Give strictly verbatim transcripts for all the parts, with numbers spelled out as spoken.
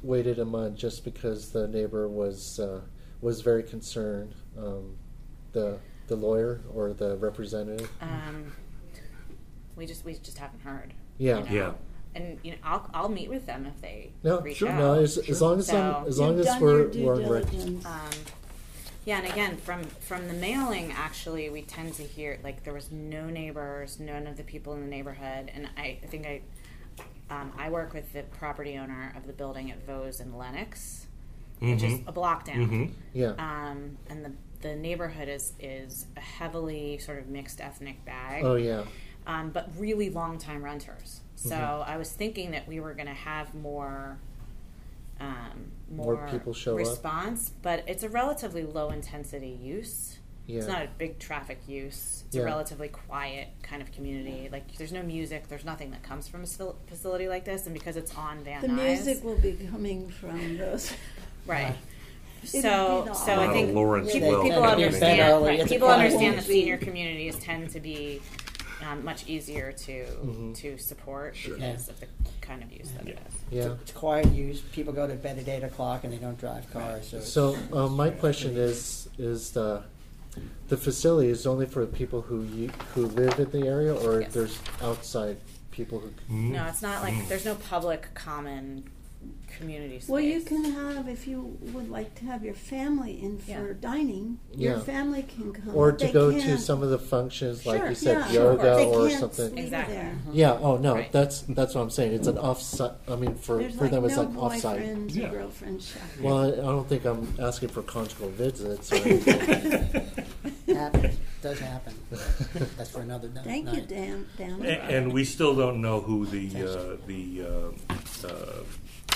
waited a month just because the neighbor was uh, was very concerned. Um, the the lawyer or the representative. Um, we just we just haven't heard. Yeah. You know? Yeah. And you know, I'll I'll meet with them if they No, reach sure. out. No, as, as long as So- I'm, as long You've as done we're your due we're on record. diligence. Um, yeah, and again, from from the mailing, actually, we tend to hear like there was no neighbors, none of the people in the neighborhood, and I, I think I um, I work with the property owner of the building at Vose and Lenox, which is Mhm. a block down. Mhm. Yeah. Um, and the the neighborhood is is a heavily sort of mixed ethnic bag. Oh yeah. Um, but really long time renters. So Mhm. I was thinking that we were going to have more, um, More more, people show up. response, but it's a relatively low intensity use. Yeah. It's not a big traffic use. It's Yeah. a relatively quiet kind of community. Like there's no music, there's nothing that comes from a facil- facility like this, and because it's on Van The Nuys, music will be coming from those. right? It'll So, be the so I Out think of Lawrence people, Wells. people It'll be understand. bed early. Right, It's a people quiet understand that one. senior communities tend to be um, much easier to Mhm. to support Sure. because of the kind of use that it is. Yeah. It's quiet use. People go to bed at eight o'clock and they don't drive cars. So, it's- So um, my question is is the the facility is only for people who you, who live in the area, or Yes. there's outside people who. Mhm. No, it's not like Mm. there's no public common community space. Well, you can have, if you would like to have your family in for Yeah. dining, Yeah. your family can come. Or but to they go to can't- some of the functions, like Sure, you said, yeah, yoga they or can't something. sleep Exactly. there. Yeah. Oh no, Right. that's that's what I'm saying. It's an offsite. I mean, for There's for like them, it's no like offsite. boyfriends Yeah. or girlfriends. shopping. Well, I, I don't think I'm asking for conjugal visits or anything. happens. Does happen. That's for another night. Thank you, Dan. Dan. A- And we still don't know who the, uh, the, uh, uh,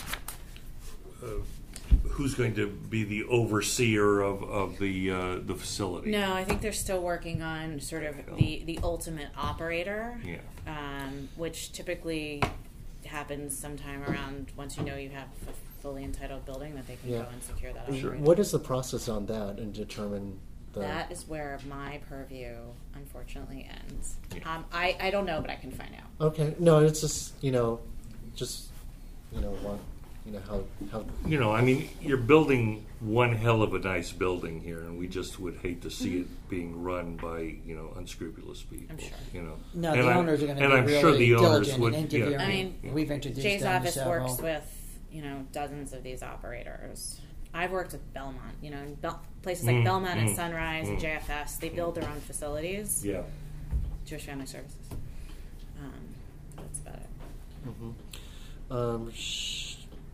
uh, who's going to be the overseer of, of the, uh, the facility. No, I think they're still working on sort of the, the ultimate operator, Yeah. um, which typically happens sometime around once you know you have a fully entitled building that they can Yeah. go and secure that Sure. operator. What is the process on that and determine the? That is where my purview unfortunately ends. Yeah. Um, I, I don't know, but I can find out. Okay. No, it's just you know, just you know what, you know how how. You know, I mean, you're building one hell of a nice building here, and we just would hate to see it being run by, you know, unscrupulous people. I'm sure. You know, No, and the I'm- owners are going to and be I'm really sure the owners diligent would. in interviewing. Yeah, I mean, yeah. We've introduced Jay's them to office several. works with, you know, dozens of these operators. I've worked with Belmont, you know, in Bel- places like Mm, Belmont and mm, Sunrise and mm. J F S. They build their own facilities. Yeah. Jewish Family Services. Um, that's about it. Mm-hmm. Um, sh-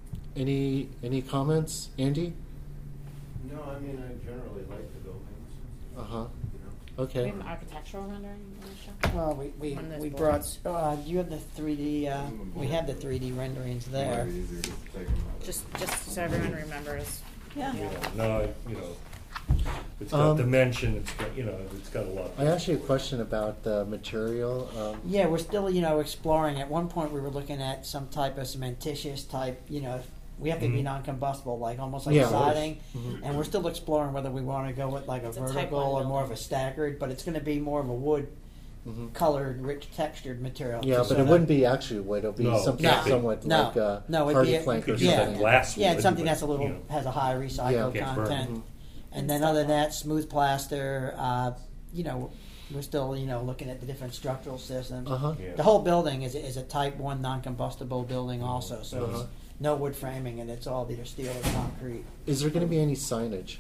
any any comments, Andy? No, I mean, I generally like the buildings. Uh huh. You know. We Okay. have an architectural rendering in the show. Well, we we, One of those we boards. brought. Uh, you have the three D. Uh, we have the three D renderings there. Might be easier to take them out. Just, just so everyone remembers. Yeah. Yeah. No, I- you know, it's got Um, dimension. It's got, you know, it's got a lot. I asked you a question about the material. Um, Yeah, we're still, you know, exploring. At one point, we were looking at some type of cementitious type, you know, we have to be Mhm. non-combustible, like almost like Yeah. siding. Mhm. And we're still exploring whether we want to go with like a It's a type vertical one or more of building. a staggered, but it's going to be more of a wood mhm. colored, rich textured material. Yeah, to but sort it of- wouldn't be actually wood. It'll be No, something no, somewhat no, like uh, no, it'd hardy be a- plank or Could use yeah. something. that glass Yeah, wood, it's something but, that's a little you know. has a high recycle Yeah. Gets burned. content. Mhm. And then other than that, smooth plaster. Uh, you know, we're still you know looking at the different structural systems. Uh huh. Yeah. The whole building is is a Type One non-combustible building, also. So Uh-huh. it's no wood framing, and it's all either steel or concrete. Is there going to be any signage?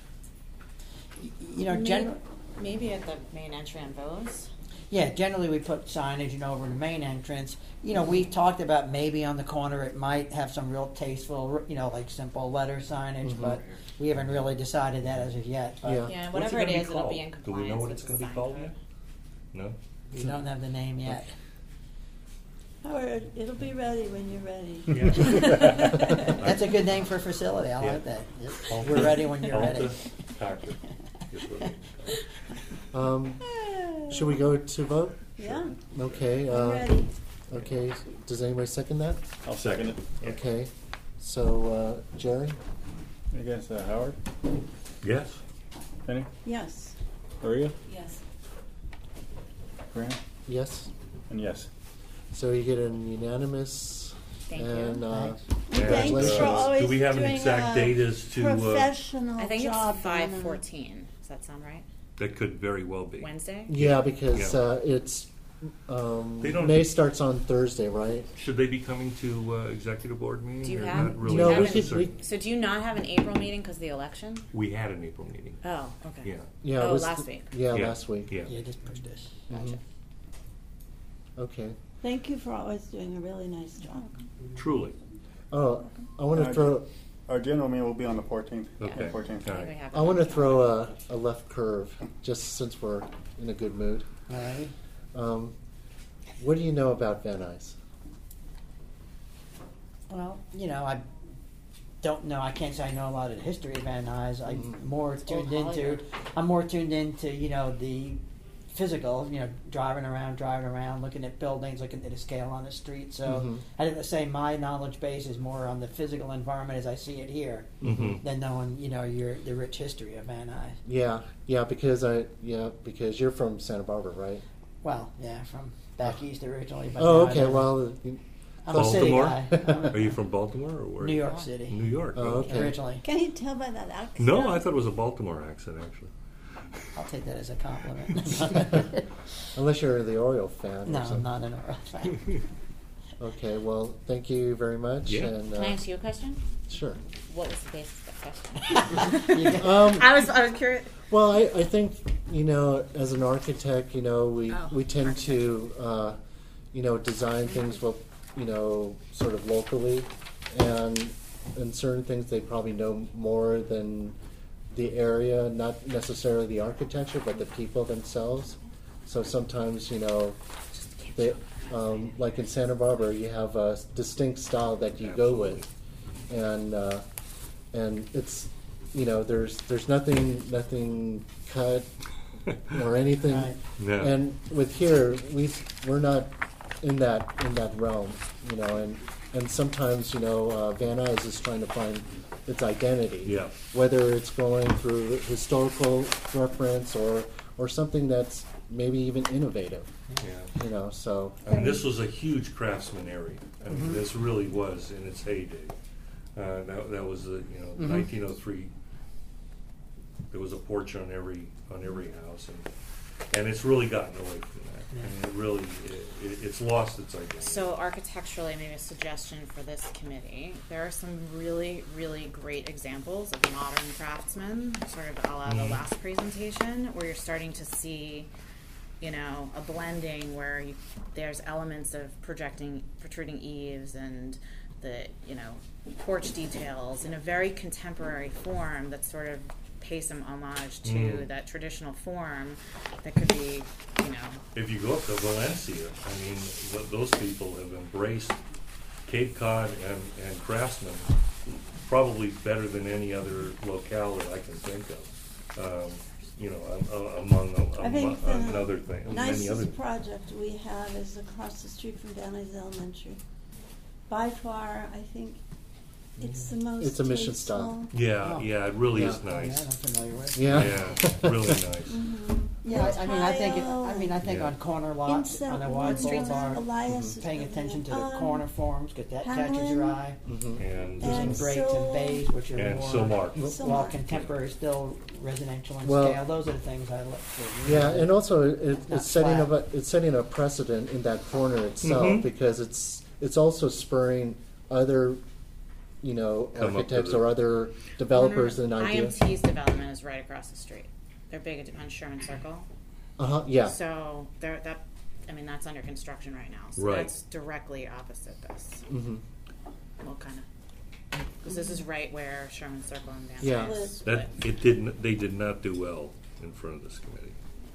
Y- You know, maybe, gen- maybe at the main entry on Vose. yeah. Generally, we put signage, you know, over the main entrance. You know, we've talked about maybe on the corner it might have some real tasteful, you know, like simple letter signage, Mhm. but we haven't really decided that as of yet. But Yeah. Yeah, What's whatever it it gonna be is, it'll be in called? Do compliance. we know what with it's the going to be sign called code. yet? No. we don't have the name yet. Howard, it'll be ready when you're ready. That's a good name for a facility. I Yeah. like that. We're ready when you're ready. Alta Packer is what it is. Um, should we go to vote? Yeah, Okay. I'm Uh, ready. okay. Does anybody second that? I'll second it. Okay. So uh, Jerry. I guess uh, Howard, Yes. Penny, Yes. Maria, Yes. Grant, Yes. and yes. So you get an unanimous. Thank you. and uh, Thanks. Thanks Congratulations. for uh, always do we have an doing exact a date as to, uh, professional I think job, it's five Donna. fourteen. Does that sound right? that could very well be. Wednesday? Yeah, because Yeah. uh, it's um, They don't- May starts on Thursday, right? Should they be coming to uh, executive board meeting? Do you or have- not really no, we haven't- could. necessary? We, So do you not have an April meeting because of the election? We had an April meeting. Oh, okay. Yeah. yeah, it Oh, was last the- week. Yeah, Yeah. last week. Yeah. Yeah, just push this. Gotcha. Okay. Thank you for always doing a really nice job. Truly. Oh, I want to Uh, throw. Our general meeting will be on the fourteenth. Okay. fourteenth. All I think right. we have I it want on to the throw calendar. a, a left curve, just since we're in a good mood. All right. Um, what do you know about Van Nuys? Well, you know, I don't know. I can't say I know a lot of the history of Van Nuys. I'm Mhm. more It's tuned old into. Hollywood. I'm more tuned into you know the physical. You know, driving around, driving around, looking at buildings, looking at the scale on the street. So Mhm. I didn't say my knowledge base is more on the physical environment as I see it here Mm-hmm. than knowing you know your the rich history of Van Nuys. Yeah, yeah, because I yeah because you're from Santa Barbara, right? Well, yeah, from back east originally. But Oh, now I okay. live- Well, you- I'm a city Baltimore? guy. I'm a- Are you from Baltimore or where? New York City. New York. Oh, okay. Originally. Can you tell by that accent? No, I thought it was a Baltimore accent actually. I'll take that as a compliment. unless you're the Oriole fan. No, or I'm something. not an oral fan. Okay. Well, thank you very much. Yeah. And, uh, Can I ask you a question? Sure. What was the basis of that question? You get- Um, I was I was curious. Well, I, I think, you know, as an architect, you know, we, Oh, we tend to, uh, you know, design things, well, you know, sort of locally. And, and certain things they probably know more than the area, not necessarily the architecture, but the people themselves. So sometimes, you know, they, um, like in Santa Barbara, you have a distinct style that you go with. And, uh, and it's, you know, there's there's nothing nothing cut or anything. Right. Yeah. And with here, we we're not in that in that realm, you know. And and sometimes, you know, uh, Van Nuys is trying to find its identity. Yeah. Whether it's going through historical reference or or something that's maybe even innovative, Yeah. you know. So I mean, this was a huge craftsman area. I mean, this really was in its heyday. Uh, that, that was, uh, you know, Mhm. nineteen oh three. There was a porch on every on every house, and and it's really gotten away from that. Yeah. And it really, it, it, it's lost its identity. So architecturally, maybe a suggestion for this committee. There are some really, really great examples of modern craftsmen, sort of a la the Mhm. last presentation, where you're starting to see, you know, a blending where you, there's elements of projecting, protruding eaves and the, you know, porch details in a very contemporary form that sort of pay some homage to Mm. that traditional form that could be, you know, If you go up to Valencia, I mean, th- those people have embraced Cape Cod and, and craftsmen probably better than any other locale that I can think of. Um, you know, um, uh, among, I among think the another thing, many nicest other. project we have is across the street from Van Nuys Elementary. By far, I think it's the most It's a mission tasteful. style. Yeah, Oh. yeah, it really Yeah. is Oh, yeah, nice. I'm familiar with. yeah, Yeah, really nice. Mhm. Yeah, Yeah, I, I mean, I think, it, tile I mean, I think Yeah. on corner lots, Inset on a wide wood, boulevard, Elias Mhm. is paying doing attention it. to the Um, corner forms, because that catches your Hamlin. eye. hmm And, Using And breaks so- and bays, which are and more so Mark. So while Mark. contemporary, still residential in Well- scale. Those are the things I look for. Yeah, and also it, Not it's setting flat. up a, it's setting a precedent in that corner itself Mhm. because it's it's also spurring other, you know, Come up architects with it. or other developers an I idea. M T's development is right across the street. They're big on Sherman Circle. Uh huh. Yeah. So they're, that, I mean, that's under construction right now. So Right. that's directly opposite this. hmm Well, kind of. Because this is right where Sherman Circle and Van Yeah. Nuys That, split. it didn't, they did not do well in front of this committee.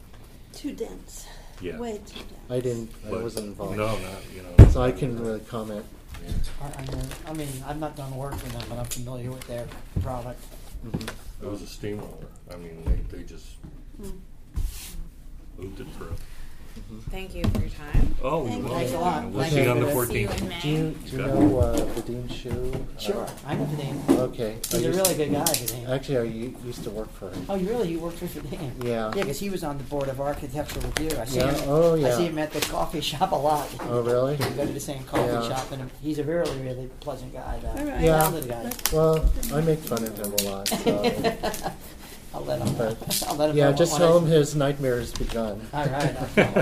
Too dense. Yeah. Way too dense. I didn't. I But- wasn't involved. No, not, you know. So I can really comment. I, I mean, I mean, I've not done work for them, but I'm familiar with their product. hmm It was a steamroller. I mean, they, they just Mm. moved it through. Thank you for your time. Oh, Thank you're you. Thanks a lot. welcome. We'll Thank see you you. on the See you fourteenth. in May. Do you, do you Okay. know uh, Vadim Shu? Sure, Uh, I know Vadim. okay. He's I a used- really good guy, Vadim. Actually, I u- used to work for him. Oh, you really? You worked for Vadim? Yeah. Yeah, because he was on the board of architectural review. I see Yeah? him. Oh, I yeah. see him at the coffee shop a lot. Oh, really? We go to the same coffee Yeah. shop, and he's a really, really pleasant guy. Though. All right. Yeah. Talented guy. Let's- Well, I make fun of him a lot. So. I'll let him. But- I'll let him. Yeah, know just when tell I- him his nightmare has begun. All right. I'll tell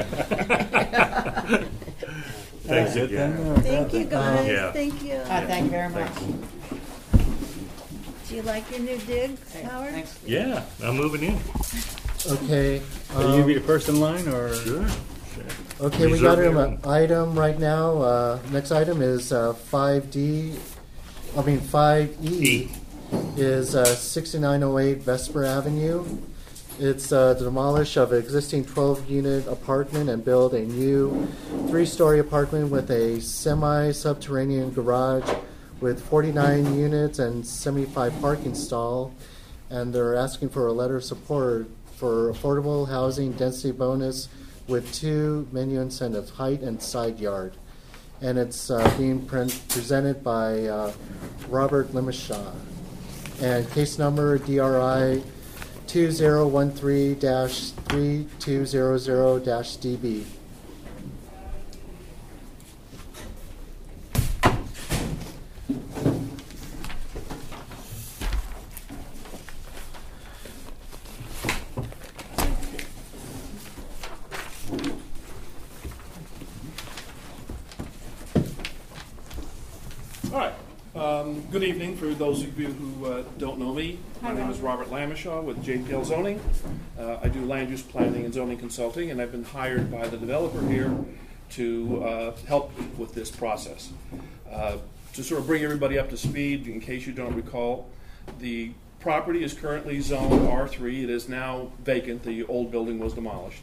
him. Thanks Good again. thing, or bad Thank you, thing? guys. Yeah. Thank you. All right, thank you very much. Thanks. Do you like your new dig, Howard? Thanks. Yeah, I'm moving in. Okay. Are you um, be the first in line, or? Sure. Okay, we got Reserve an room. item right now. Uh, next item is uh, five D, I mean five E, E. is uh, sixty-nine oh eight Vesper Avenue. It's uh, the demolish of an existing twelve-unit apartment and build a new three-story apartment with a semi-subterranean garage with forty-nine units and seventy-five parking stall. And they're asking for a letter of support for affordable housing density bonus with two menu incentives, height and side yard. And it's uh, being pre- presented by uh, Robert Limishaw. And case number D R I two zero one three dash three two zero zero dash D B. All right. Um, Good evening for those of you who uh, don't know me. My Hi, name is Robert Lamishaw with J P L Zoning. Uh, I do land use planning and zoning consulting, and I've been hired by the developer here to uh, help with this process. Uh, To sort of bring everybody up to speed, in case you don't recall, the property is currently zoned R three. It is now vacant. The old building was demolished.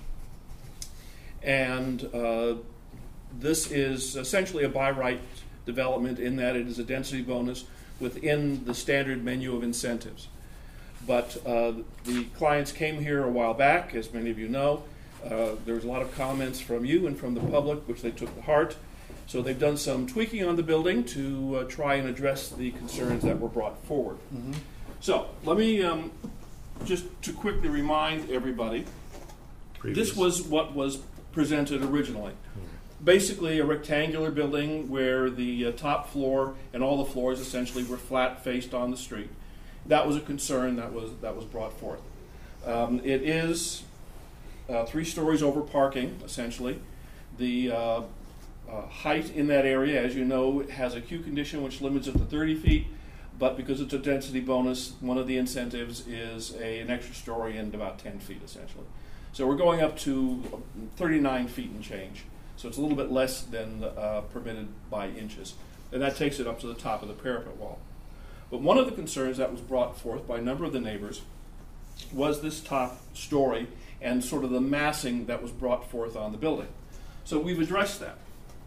And uh, this is essentially a by right development in that it is a density bonus within the standard menu of incentives. But uh, the clients came here a while back, as many of you know. Uh, there was a lot of comments from you and from the public, which they took to heart. So they've done some tweaking on the building to uh, try and address the concerns that were brought forward. Mm-hmm. So let me um, just to quickly remind everybody, Previous. this was what was presented originally. Basically a rectangular building where the uh, top floor and all the floors essentially were flat faced on the street. That was a concern that was that was brought forth. Um, it is uh, three stories over parking, essentially. The uh, uh, height in that area, as you know, has a Q condition which limits it to thirty feet, but because it's a density bonus, one of the incentives is a, an extra story and about ten feet, essentially. So we're going up to thirty-nine feet and change. So it's a little bit less than uh, permitted by inches. And that takes it up to the top of the parapet wall. But one of the concerns that was brought forth by a number of the neighbors was this top story and sort of the massing that was brought forth on the building. So we've addressed that.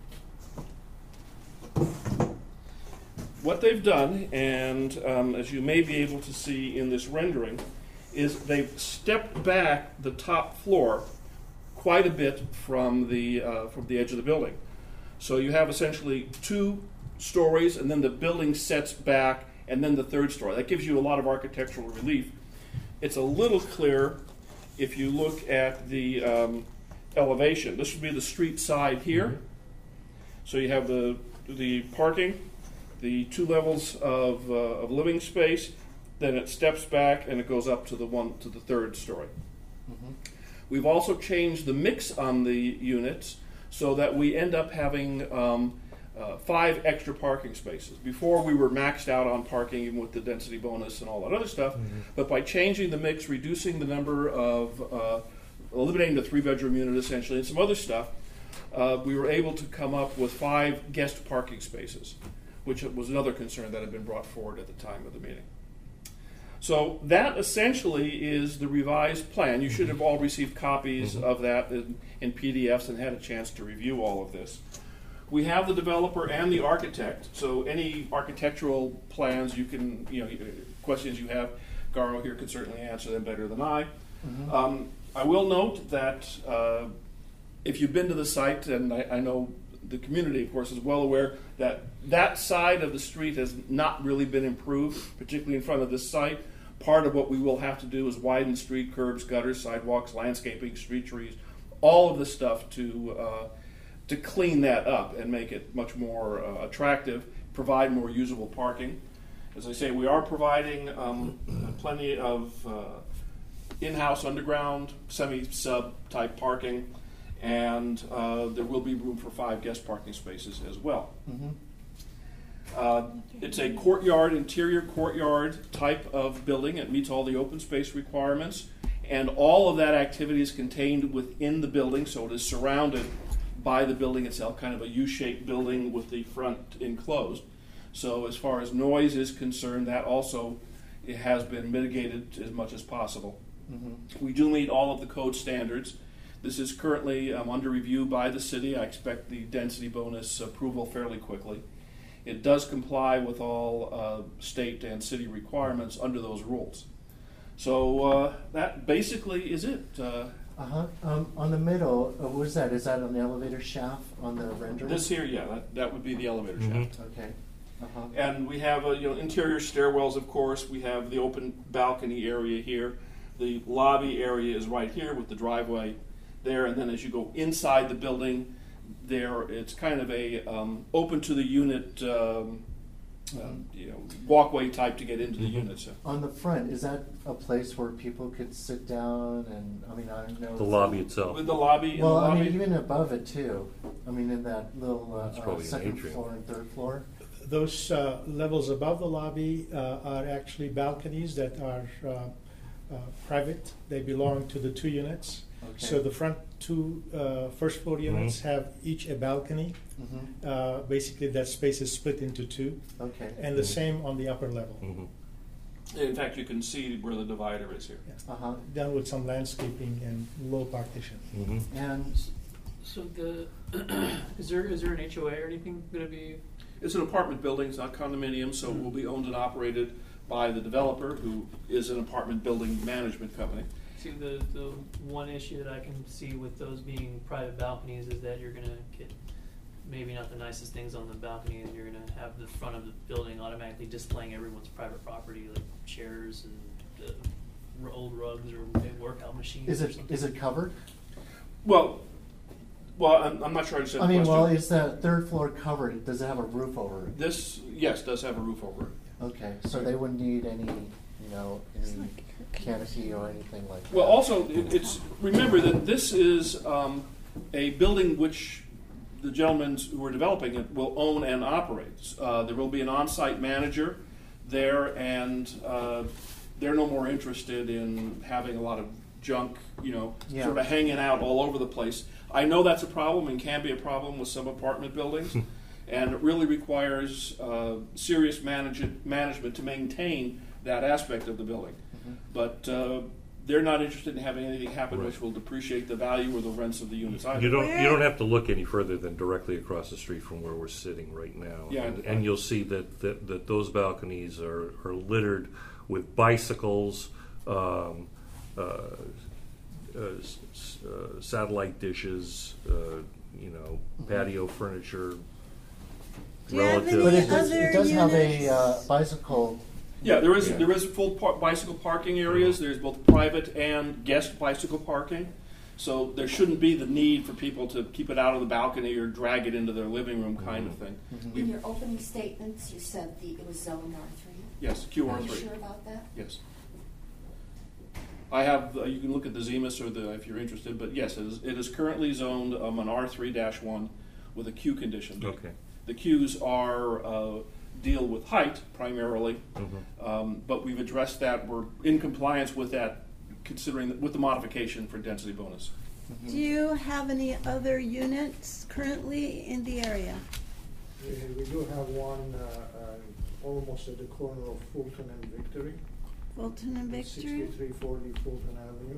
What they've done, and um, as you may be able to see in this rendering, is they've stepped back the top floor quite a bit from the uh, from the edge of the building. So you have essentially two stories, and then the building sets back, and then the third story. That gives you a lot of architectural relief. It's a little clearer if you look at the um, elevation. This would be the street side here. Mm-hmm. So you have the the parking, the two levels of, uh, of living space, then it steps back and it goes up to the one to the third story. Mm-hmm. We've also changed the mix on the units so that we end up having um, uh, five extra parking spaces. Before we were maxed out on parking even with the density bonus and all that other stuff, mm-hmm. but by changing the mix, reducing the number of, uh, eliminating the three bedroom unit essentially and some other stuff, uh, we were able to come up with five guest parking spaces, which was another concern that had been brought forward at the time of the meeting. So that essentially is the revised plan. You should have all received copies mm-hmm. of that in, in P D Fs and had a chance to review all of this. We have the developer and the architect, so any architectural plans you can, you know, questions you have, Garo here could certainly answer them better than I. Mm-hmm. Um, I will note that uh, if you've been to the site, and I, I know the community, of course, is well aware that that side of the street has not really been improved, particularly in front of this site. Part of what we will have to do is widen the street, curbs, gutters, sidewalks, landscaping, street trees, all of the stuff to uh, to clean that up and make it much more uh, attractive, provide more usable parking. As I say, we are providing um, plenty of uh, in-house underground, semi-sub type parking, and uh, there will be room for five guest parking spaces as well. Mm-hmm. Uh, it's a courtyard, interior courtyard type of building. It meets all the open space requirements, and all of that activity is contained within the building, so it is surrounded by the building itself, kind of a U-shaped building with the front enclosed. So as far as noise is concerned, that also it has been mitigated as much as possible. Mm-hmm. We do meet all of the code standards. This is currently um, under review by the city. I expect the density bonus approval fairly quickly. It does comply with all uh, state and city requirements under those rules. So uh, that basically is it. Uh, Uh-huh. Um, on the middle, uh, what is that? Is that an elevator shaft on the rendering? this here, yeah, that, that would be the elevator Mhm. shaft. Okay. Uh-huh. And we have uh, you know interior stairwells, of course. We have the open balcony area here. The lobby area is right here with the driveway there. And then as you go inside the building, there it's kind of a um, open to the unit um, um, you know walkway type to get into the Mhm. unit. So. On the front, is that a place where people could sit down and, I mean, I don't know. The lobby itself. With the lobby, in Well, the I lobby, mean, even above it too. I mean, in that little uh, That's uh, probably an second atrium. floor and third floor. Those uh, levels above the lobby uh, are actually balconies that are uh, uh, private. They belong to the two units. Okay. So the front two uh, first floor units Mhm. have each a balcony. Mm-hmm. Uh, basically, that space is split into two, Okay. and the Mhm. same on the upper level. Mhm. in fact, you can see where the divider is here. Uh huh. Done with some landscaping and low partition. Mhm. And So the is there is there an H O A or anything going to be? It's an apartment building. It's not condominium, so it will be owned and operated by the developer, who is an apartment building management company. See, the the one issue that I can see with those being private balconies is that you're going to get maybe not the nicest things on the balcony, and you're going to have the front of the building automatically displaying everyone's private property, like chairs and uh, old rugs or workout machines. is or it something. is it covered? Well, well, I'm, I'm not sure I understand I the mean, question. well, is the third floor covered? Does it have a roof over it? This, yes, does have a roof over it. Okay, so they wouldn't need any, you know, any canopy or anything like that. Well, also, it, it's remember that this is um, a building which the gentlemen who are developing it will own and operate. Uh, there will be an on-site manager there, and uh, they're no more interested in having a lot of junk, you know, Yeah. sort of hanging out all over the place. I know that's a problem and can be a problem with some apartment buildings, and it really requires uh, serious manage- management to maintain that aspect of the building. Mhm. But uh, they're not interested in having anything happen Right. which will depreciate the value or the rents of the units either. You don't you don't have to look any further than directly across the street from where we're sitting right now. Yeah, and, I- and you'll see that, that, that those balconies are, are littered with bicycles, um, uh, uh, s- s- uh, satellite dishes, uh, you know, patio furniture. Do you have any But it does, other it does have a units? uh, bicycle. Yeah, there is Yeah. there is full par- bicycle parking areas. There's both private and guest bicycle parking. So there shouldn't be the need for people to keep it out of the balcony or drag it into their living room kind of thing. In your opening statements, you said the, it was zone R three. Yes, Q R Are you three. sure about that? Yes. I have, uh, you can look at the Zemus or the, if you're interested, but yes, it is, it is currently zoned um, an R three dash one with a Q condition. Okay. The Qs are, uh, deal with height primarily, Mhm. um, but we've addressed that. We're in compliance with that, considering, with the modification for density bonus. Do you have any other units currently in the area? We, we do have one uh, uh, almost at the corner of Fulton and Victory. Fulton and Victory? sixty-three forty Fulton Avenue.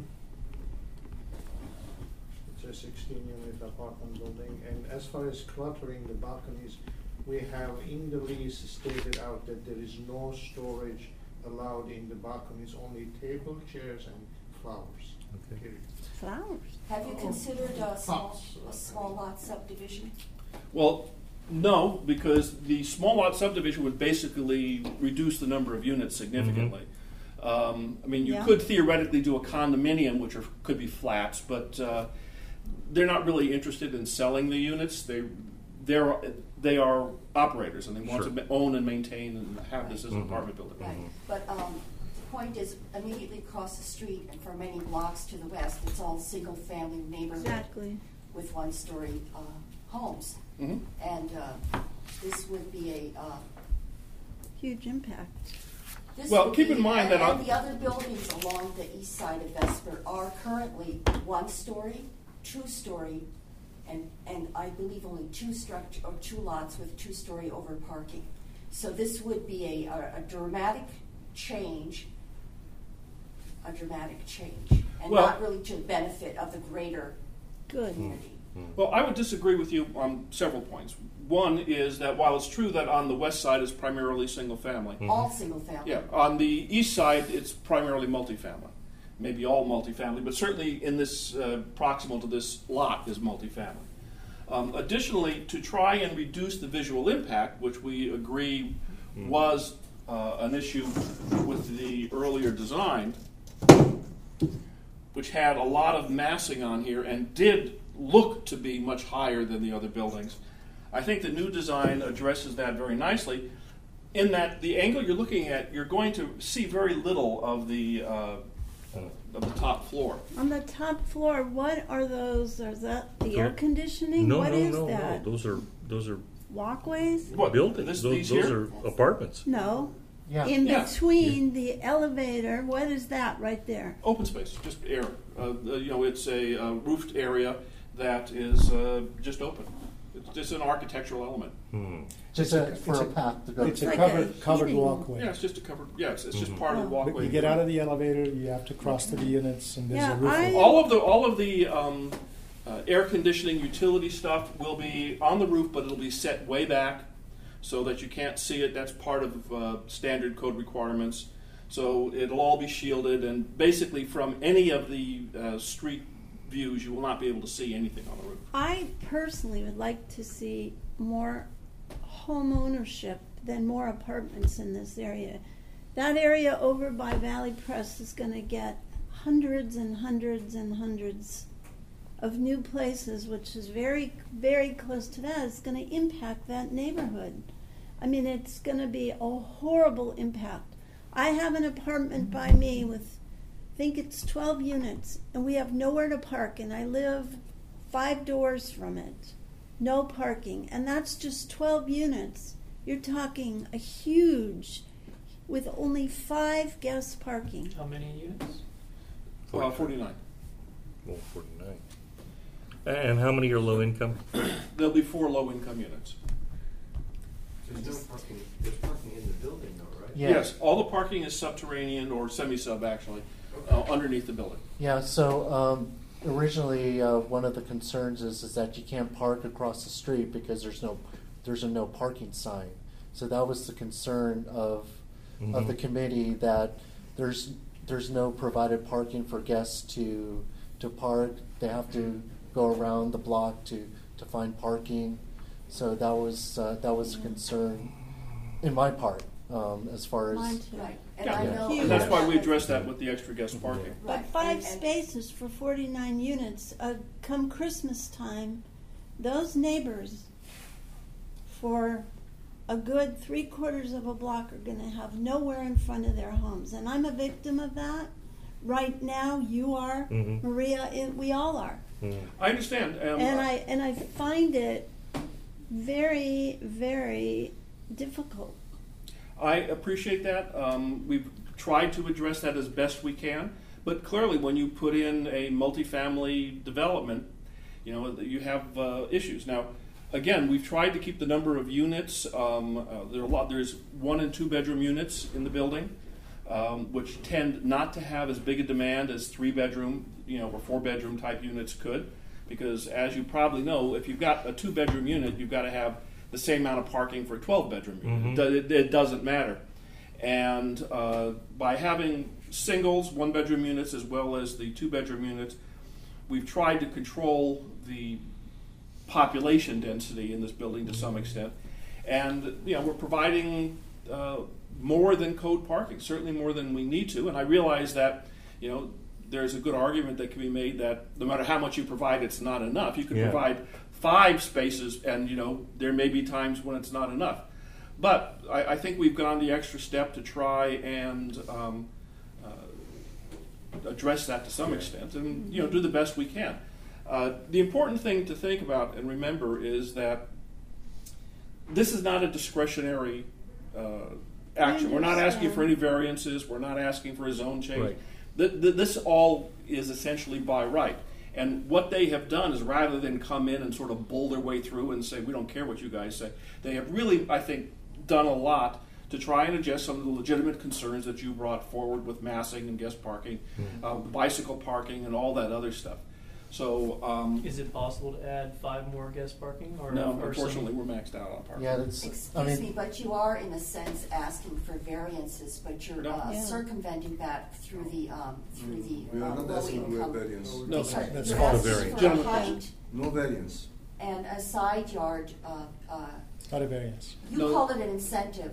It's a sixteen unit apartment building. And as far as cluttering the balconies, we have in the lease stated out that there is no storage allowed in the balconies, only table, chairs, and flowers. Okay. Period. Flowers. Have you considered a small, Pots. a small lot subdivision? Well, no, because the small lot subdivision would basically reduce the number of units significantly. Um, I mean, you Yeah. could theoretically do a condominium, which are, could be flats, but uh, they're not really interested in selling the units. They, they're, they are operators, and they want Sure. to ma- own and maintain and have this as an Mhm. apartment building. Right, but um, the point is, immediately across the street and for many blocks to the west, it's all single-family neighborhood Exactly. with one-story uh, homes. Mhm. And uh, this would be a, uh, Huge impact. this Well, would keep be- in mind and, that on- and the other buildings along the east side of Vesper are currently one-story, two-story, and, and I believe only two structure, or two lots with two-story over parking. So this would be a, a, a dramatic change, a dramatic change, and Well- not really to the benefit of the greater Good. community. Well, I would disagree with you on several points. One is that while it's true that on the west side is primarily single family, All single-family. yeah, on the east side it's primarily multifamily. Maybe all multifamily, but certainly in this uh, proximal to this lot is multifamily. Um, additionally, to try and reduce the visual impact, which we agree was uh, an issue with the earlier design, which had a lot of massing on here and did look to be much higher than the other buildings. I think the new design addresses that very nicely in that the angle you're looking at, you're going to see very little of the, uh, of the top floor. On the top floor, what are those? Is that the air Go- conditioning? No, What no, is no, no. that? Those are those are Walkways? What, buildings. this- those these those here? are apartments. No. Yeah. In Yeah. between the elevator, what is that right there? Open space, just air. Uh, uh, you know, it's a uh, roofed area that is uh, just open. It's just an architectural element. Hmm. Just It's a- a, for it's a a- path to go. It's a like covered, a covered heating- walkway. Yeah, it's just a covered. Yeah, it's, it's just Mhm. part of the Oh. But walkway. you get out of the elevator, you have to cross to the units, and there's Yeah, a roof. I- over- All of the all of the um, uh, air conditioning utility stuff will be on the roof, but it'll be set way back so that you can't see it. That's part of uh, standard code requirements. So it'll all be shielded, and basically from any of the uh, street views, you will not be able to see anything on the roof. I personally would like to see more home ownership than more apartments in this area. That area over by Valley Press is going to get hundreds and hundreds and hundreds of new places, which is very, very close to that. It's going to impact that neighborhood. I mean, it's going to be a horrible impact. I have an apartment by me with, I think it's twelve units, and we have nowhere to park, and I live five doors from it. No parking, and that's just twelve units. You're talking a huge, with only five guest parking. How many units? Uh, forty-nine. Oh, forty-nine. And how many are low income? There'll be four low-income units. There's no parking, there's parking in the building though, right? Yeah. Yes, all the parking is subterranean or semi-sub actually, uh, underneath the building. Yeah, so um, originally uh, one of the concerns is, is that you can't park across the street because there's no there's a no parking sign. So that was the concern of of the Mhm. committee, that there's there's no provided parking for guests to to park. They have to go around the block to, to find parking. So that was uh, that was a concern in my part um, as far as Mine too. Right, and Yeah. I Yeah. know. And that's why we address that with the extra guest parking. But Right, five and- and- spaces for forty-nine units, uh, come Christmas time, those neighbors for a good three quarters of a block are going to have nowhere in front of their homes. And I'm a victim of that. Right now, you are, Mhm. Maria, it, we all are. Hmm. I understand. Um, And I, and I find it very, very difficult. I appreciate that. Um, we've tried to address that as best we can, but clearly, when you put in a multifamily development, you know you have uh, issues. Now, again, we've tried to keep the number of units. Um, uh, there are a lot. There's one and two bedroom units in the building, um, which tend not to have as big a demand as three bedroom, you know, or four bedroom type units could, because as you probably know, if you've got a two bedroom unit, you've got to have the same amount of parking for a twelve bedroom unit. Mhm. It, do- it, it doesn't matter. And uh, by having singles, one-bedroom units, as well as the two-bedroom units, we've tried to control the population density in this building to some extent. And, you know, we're providing uh, more than code parking, certainly more than we need to. And I realize that, you know, there's a good argument that can be made that no matter how much you provide, it's not enough. You could Yeah. provide five spaces, and, you know, there may be times when it's not enough. But I, I think we've gone the extra step to try and um, uh, address that to some extent, and, you know, do the best we can. Uh, the important thing to think about and remember is that this is not a discretionary uh, action. We're not asking for any variances. We're not asking for a zone change. Right. Th- th- this all is essentially by right. And what they have done is, rather than come in and sort of bull their way through and say, we don't care what you guys say, they have really, I think, done a lot to try and address some of the legitimate concerns that you brought forward with massing and guest parking, Mhm. uh, bicycle parking, and all that other stuff. So, um, Is it possible to add five more guest parking? Or, no, or unfortunately, we're maxed out on parking. Yeah, that's, Excuse I mean, me, but you are in a sense asking for variances, but you're No. uh, Yeah. circumventing that through the, um, through the We are uh, not low asking for a income. variance. No, Sorry, that's you're called a asking variance. for a Gentlemen. height No variance. and a side yard, uh, uh, Not a variance. you No. call it an incentive.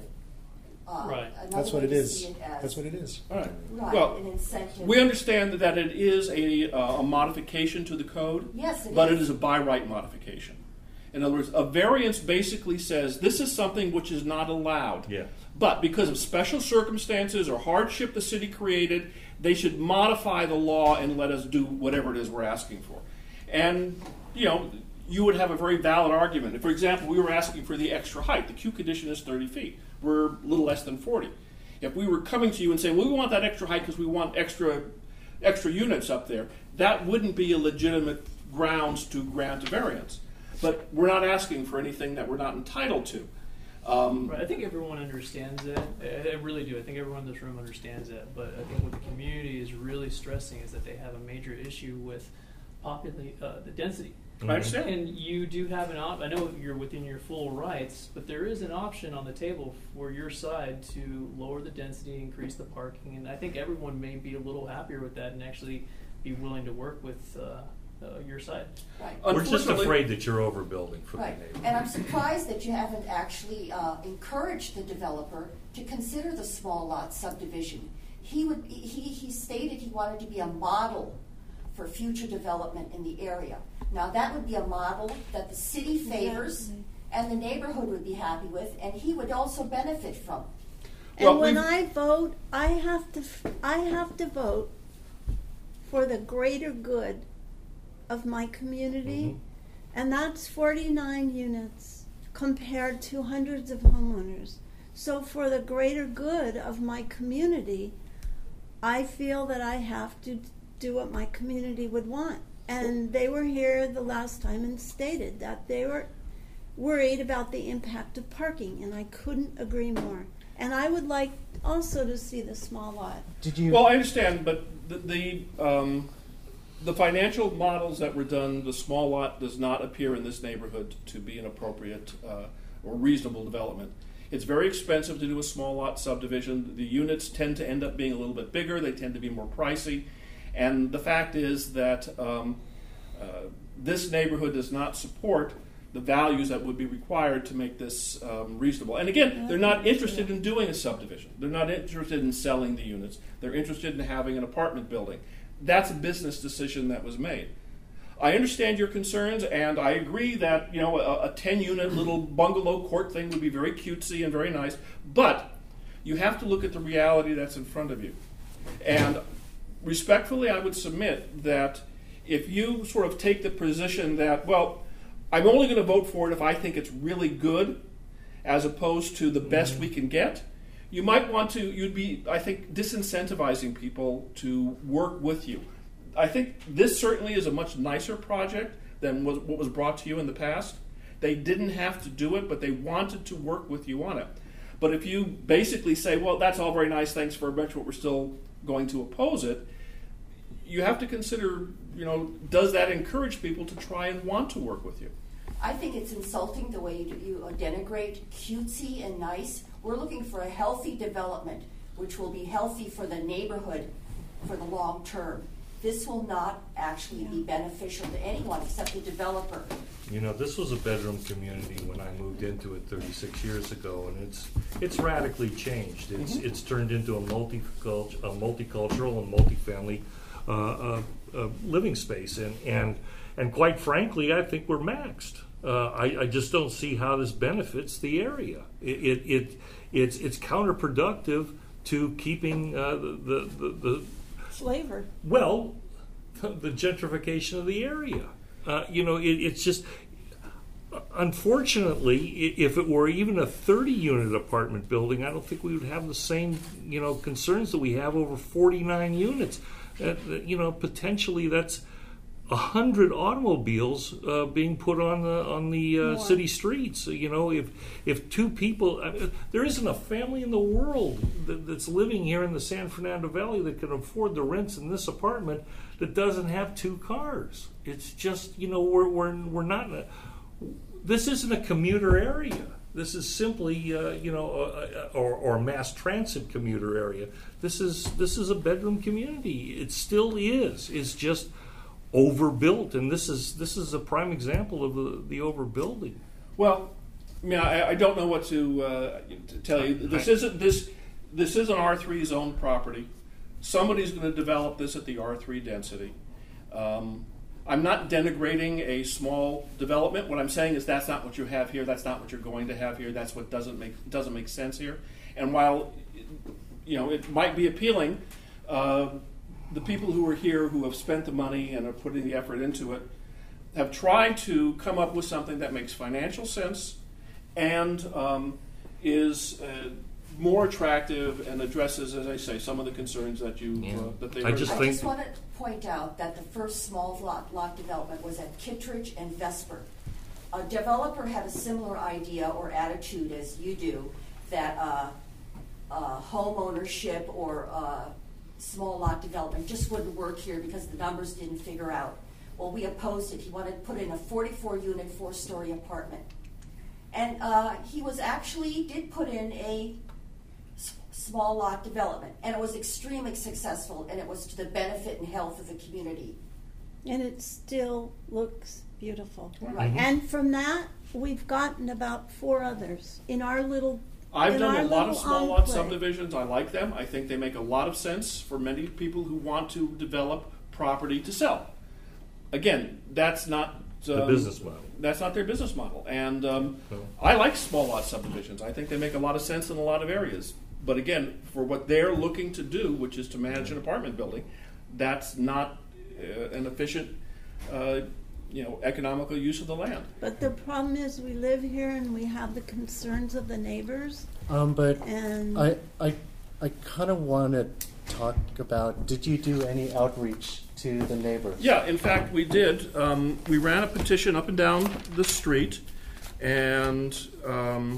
Uh, Right. another That's what way it to is. see it as- That's what it is. All right. Right, Well, an incentive. we understand that it is a, uh, a modification to the code, Yes, it but is. it is a by right modification. In other words, a variance basically says this is something which is not allowed. Yeah. But because of special circumstances or hardship the city created, they should modify the law and let us do whatever it is we're asking for. And, you know, you would have a very valid argument. If, for example, we were asking for the extra height, the Q condition is thirty feet. We're a little less than forty. If we were coming to you and saying, well, we want that extra height because we want extra extra units up there, that wouldn't be a legitimate grounds to grant a variance. But we're not asking for anything that we're not entitled to. Um, Right, I think everyone understands that. I, I really do. I think everyone in this room understands that. But I think what the community is really stressing is that they have a major issue with popula- uh, the density. I understand. And you do have an op. I know you're within your full rights, but there is an option on the table for your side to lower the density, increase the parking, and I think everyone may be a little happier with that and actually be willing to work with uh, uh, your side. Right. We're just Unfortunately- afraid that you're overbuilding for Right, the neighborhood. and I'm surprised that you haven't actually uh, encouraged the developer to consider the small lot subdivision. He would, he, he stated he wanted to be a model for future development in the area. Now, that would be a model that the city favors Exactly. and the neighborhood would be happy with, and he would also benefit from. And Well, when we've- I vote, I have to, f- I have to vote for the greater good of my community, Mhm. and that's forty-nine units compared to hundreds of homeowners. So for the greater good of my community, I feel that I have to do what my community would want. And they were here the last time and stated that they were worried about the impact of parking, and I couldn't agree more. And I would like also to see the small lot. did you? Well, I understand, but the the, um, the financial models that were done, the small lot does not appear in this neighborhood to be an appropriate uh, or reasonable development. It's very expensive to do a small lot subdivision. The units tend to end up being a little bit bigger. They tend to be more pricey. And the fact is that um, uh, this neighborhood does not support the values that would be required to make this um, reasonable. And again, they're not interested in doing a subdivision. They're not interested in selling the units. They're interested in having an apartment building. That's a business decision that was made. I understand your concerns, and I agree that, you know, a, a ten-unit little bungalow court thing would be very cutesy and very nice, but you have to look at the reality that's in front of you. And respectfully, I would submit that if you sort of take the position that, well, I'm only going to vote for it if I think it's really good, as opposed to the best we can get, you might want to, you'd be, I think, disincentivizing people to work with you. I think this certainly is a much nicer project than was, what was brought to you in the past. They didn't have to do it, but they wanted to work with you on it. But if you basically say, well, that's all very nice, thanks very much, but we're still going to oppose it, you have to consider, you know, does that encourage people to try and want to work with you? I think it's insulting the way you, you denigrate cutesy and nice. We're looking for a healthy development, which will be healthy for the neighborhood for the long term. This will not actually be beneficial to anyone except the developer. You know, this was a bedroom community when I moved into it thirty-six years ago, and it's it's radically changed. It's Mm-hmm. it's turned into a multicult a multicultural and multifamily uh, uh, uh, living space, and and and quite frankly, I think we're maxed. Uh, I, I just don't see how this benefits the area. It it, it it's it's counterproductive to keeping uh, the, the the the Flavor. well, the gentrification of the area. Uh, you know, it, it's just, unfortunately, i- if it were even a thirty-unit apartment building, I don't think we would have the same, you know, concerns that we have over forty-nine units. Uh, you know, potentially that's a hundred automobiles uh, being put on the on the uh, More. city streets. You know, if if two people, I mean, there isn't a family in the world that, that's living here in the San Fernando Valley that can afford the rents in this apartment that doesn't have two cars. It's just, you know, we're we're we're not. In a, this isn't a commuter area. This is simply, uh, you know, a, a, or, or a mass transit commuter area. This is this is a bedroom community. It still is. It's just overbuilt, and this is this is a prime example of the, the overbuilding. Well, I mean, I, I don't know what to, uh, to tell you. This isn't this this is an R three zone property. Somebody's going to develop this at the R three density. Um, I'm not denigrating a small development. What I'm saying is that's not what you have here. That's not what you're going to have here. That's what doesn't make doesn't make sense here. And while, you know, it might be appealing, uh, the people who are here who have spent the money and are putting the effort into it have tried to come up with something that makes financial sense and um, is uh, more attractive and addresses, as I say, some of the concerns that you Yeah. uh, that they. I just I think- just want to point out that the first small lot, lot development was at Kittredge and Vesper. A developer had a similar idea or attitude as you do, that uh, uh, home ownership or uh, small lot development just wouldn't work here because the numbers didn't figure out. Well, we opposed it. He wanted to put in a forty-four unit, four-story apartment. And uh, he was actually, did put in a s- small lot development, and it was extremely successful, and it was to the benefit and health of the community. And it still looks beautiful. Right. And from that, we've gotten about four others in our little. I've in done our a lot of little small lot enclave. subdivisions. I like them. I think they make a lot of sense for many people who want to develop property to sell. Again, that's not um, The business model. That's not their business model. And um, No. I like small lot subdivisions. I think they make a lot of sense in a lot of areas. But again, for what they're looking to do, which is to manage an apartment building, that's not uh, an efficient, uh, you know, economical use of the land. But the problem is, we live here and we have the concerns of the neighbors, Um, but and I, I, I kind of want to talk about, did you do any outreach to the neighbors? Yeah, in fact, we did. Um, we ran a petition up and down the street, and um,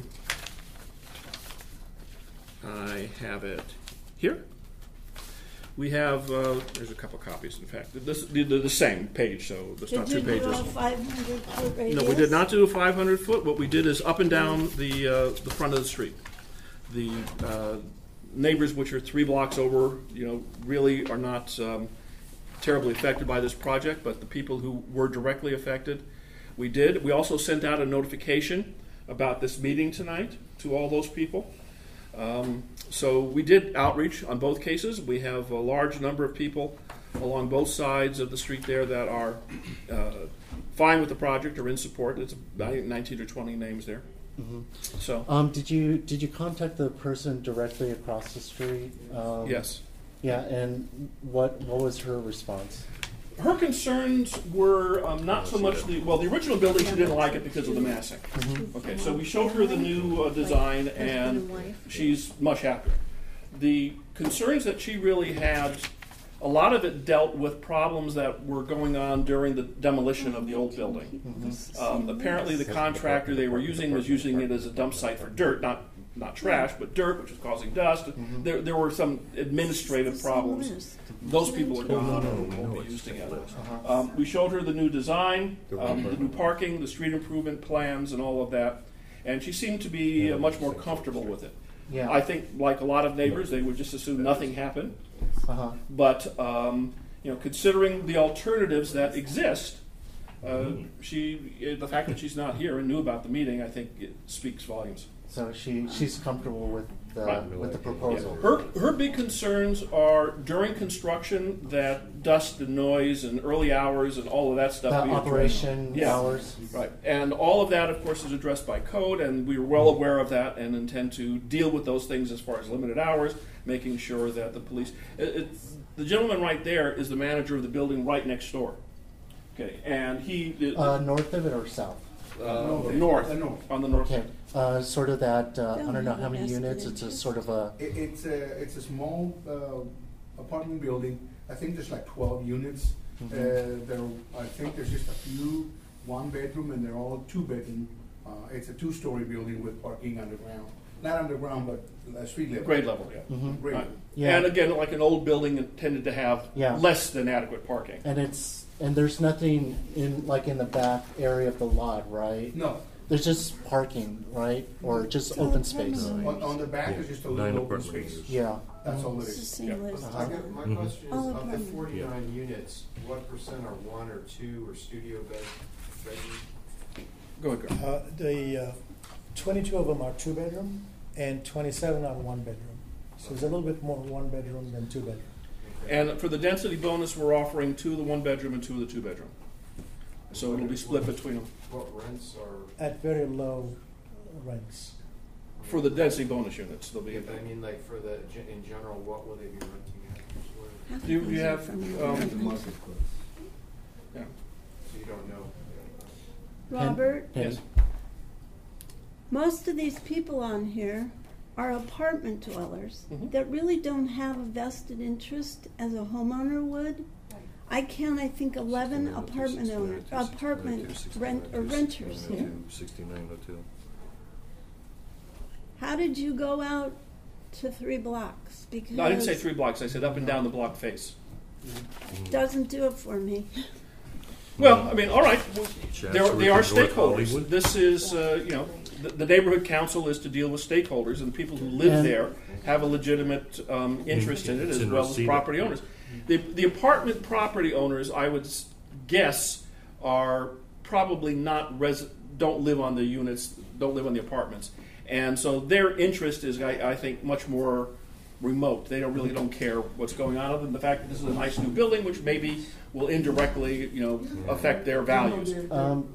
I have it here. We have, uh, there's a couple copies, in fact. This, the, the, the same page, so it's not did two you do pages. a five hundred foot radius? No, we did not do a five hundred foot. What we did is up and down the, uh, the front of the street. The uh, neighbors, which are three blocks over, you know, really are not um, terribly affected by this project, but the people who were directly affected, we did. We also sent out a notification about this meeting tonight to all those people. Um, so we did outreach on both cases. We have a large number of people along both sides of the street there that are uh, fine with the project or in support. It's I think nineteen or twenty names there. Mhm. So Um, did you did you contact the person directly across the street? Um, yes. Yeah, and what what was her response? Her concerns were um, not so much the, well, the original building, she didn't like it because of the massing. Okay, so we showed her the new uh, design, and she's much happier. The concerns that she really had, a lot of it dealt with problems that were going on during the demolition of the old building. Um, apparently the contractor they were using was using it as a dump site for dirt, not not trash, but dirt, which was causing dust. Mhm. There, there were some administrative problems. List. Those people are Oh, no, gone no, and we won't know be it's using it. list. Uh-huh. Um, we showed her the new design, The um, the new requirement. parking, the street improvement plans, and all of that, and she seemed to be Yeah, uh, much more Central comfortable Street. with it. Yeah. I think, like a lot of neighbors, they would just assume nothing happened. Uh-huh. But um, you know, considering the alternatives that exist, uh, she uh, the fact that she's not here and knew about the meeting, I think it speaks volumes. So she, she's comfortable with the, Right. with the Yeah. proposal. Her her big concerns are during construction that dust and noise and early hours and all of that stuff. The be addressed. operation Yeah. hours. Right, and all of that, of course, is addressed by code, and we are well aware of that and intend to deal with those things as far as limited hours, making sure that the police. It, it's, the gentleman right there is the manager of the building right next door. Okay, and he Uh, north of it or south? uh, north, Uh, north. on the north Okay. side. Uh, sort of that, uh, I Don't don't know have how a many vested units, it's a interest. sort of a, It, it's a, it's a small, uh, apartment building. I think there's like twelve units. Mhm. Uh, there, I think there's just a few one bedroom and they're all two bedroom. Uh, it's a two-story building with parking underground. Not underground, but uh, street level. Grade level, yeah. Mhm. Grade Right. level. Yeah. And again, like an old building, it tended to have Yeah. less than adequate parking. and it's, and there's nothing in, like in the back area of the lot, right? No, There's just parking, right? Or just It's all open space? permanent. on, on the back is just a Nine little open apartment space. units. Yeah. That's all it It's the is. same Yeah. list. Uh-huh. I got, my Mhm. question All is, of the apartment. forty-nine units, what percent are one or two or studio bed, bedroom? Go ahead, Greg. Uh, the uh, twenty-two of them are two bedroom and twenty-seven are one bedroom. So it's a little bit more one bedroom than two bedroom. And for the density bonus, we're offering two of the one bedroom and two of the two bedroom. So it'll be split between them. What rents are, At very low rents. For the density bonus units, they'll be. yeah, but I mean, like, for the, gen- in general, what will they be renting at? What- Half of Do you- those you are have, from the um, apartments. Yeah. So you don't know. Robert, Penny? Yes. most of these people on here are apartment dwellers Mhm. that really don't have a vested interest as a homeowner would. I count, I think, eleven apartment owner, apartment rent, or renters here. Sixty-nine oh two. How did you go out to three blocks? Because No, I didn't say three blocks, I said up and down the block face. doesn't do it for me. Well, I mean, all right, well, they're, they are Chatsworth and North stakeholders. Hollywood. This is, uh, you know, the, the neighborhood council is to deal with stakeholders, and the people who live And- there have a legitimate um, interest in it, It's as in well as Reseda. property owners. The, the apartment property owners, I would s- guess, are probably not res- don't live on the units, don't live on the apartments, and so their interest is, I, I think, much more remote. They don't really don't care what's going on, other than the fact that this is a nice new building, which maybe will indirectly, you know, affect their values. Um,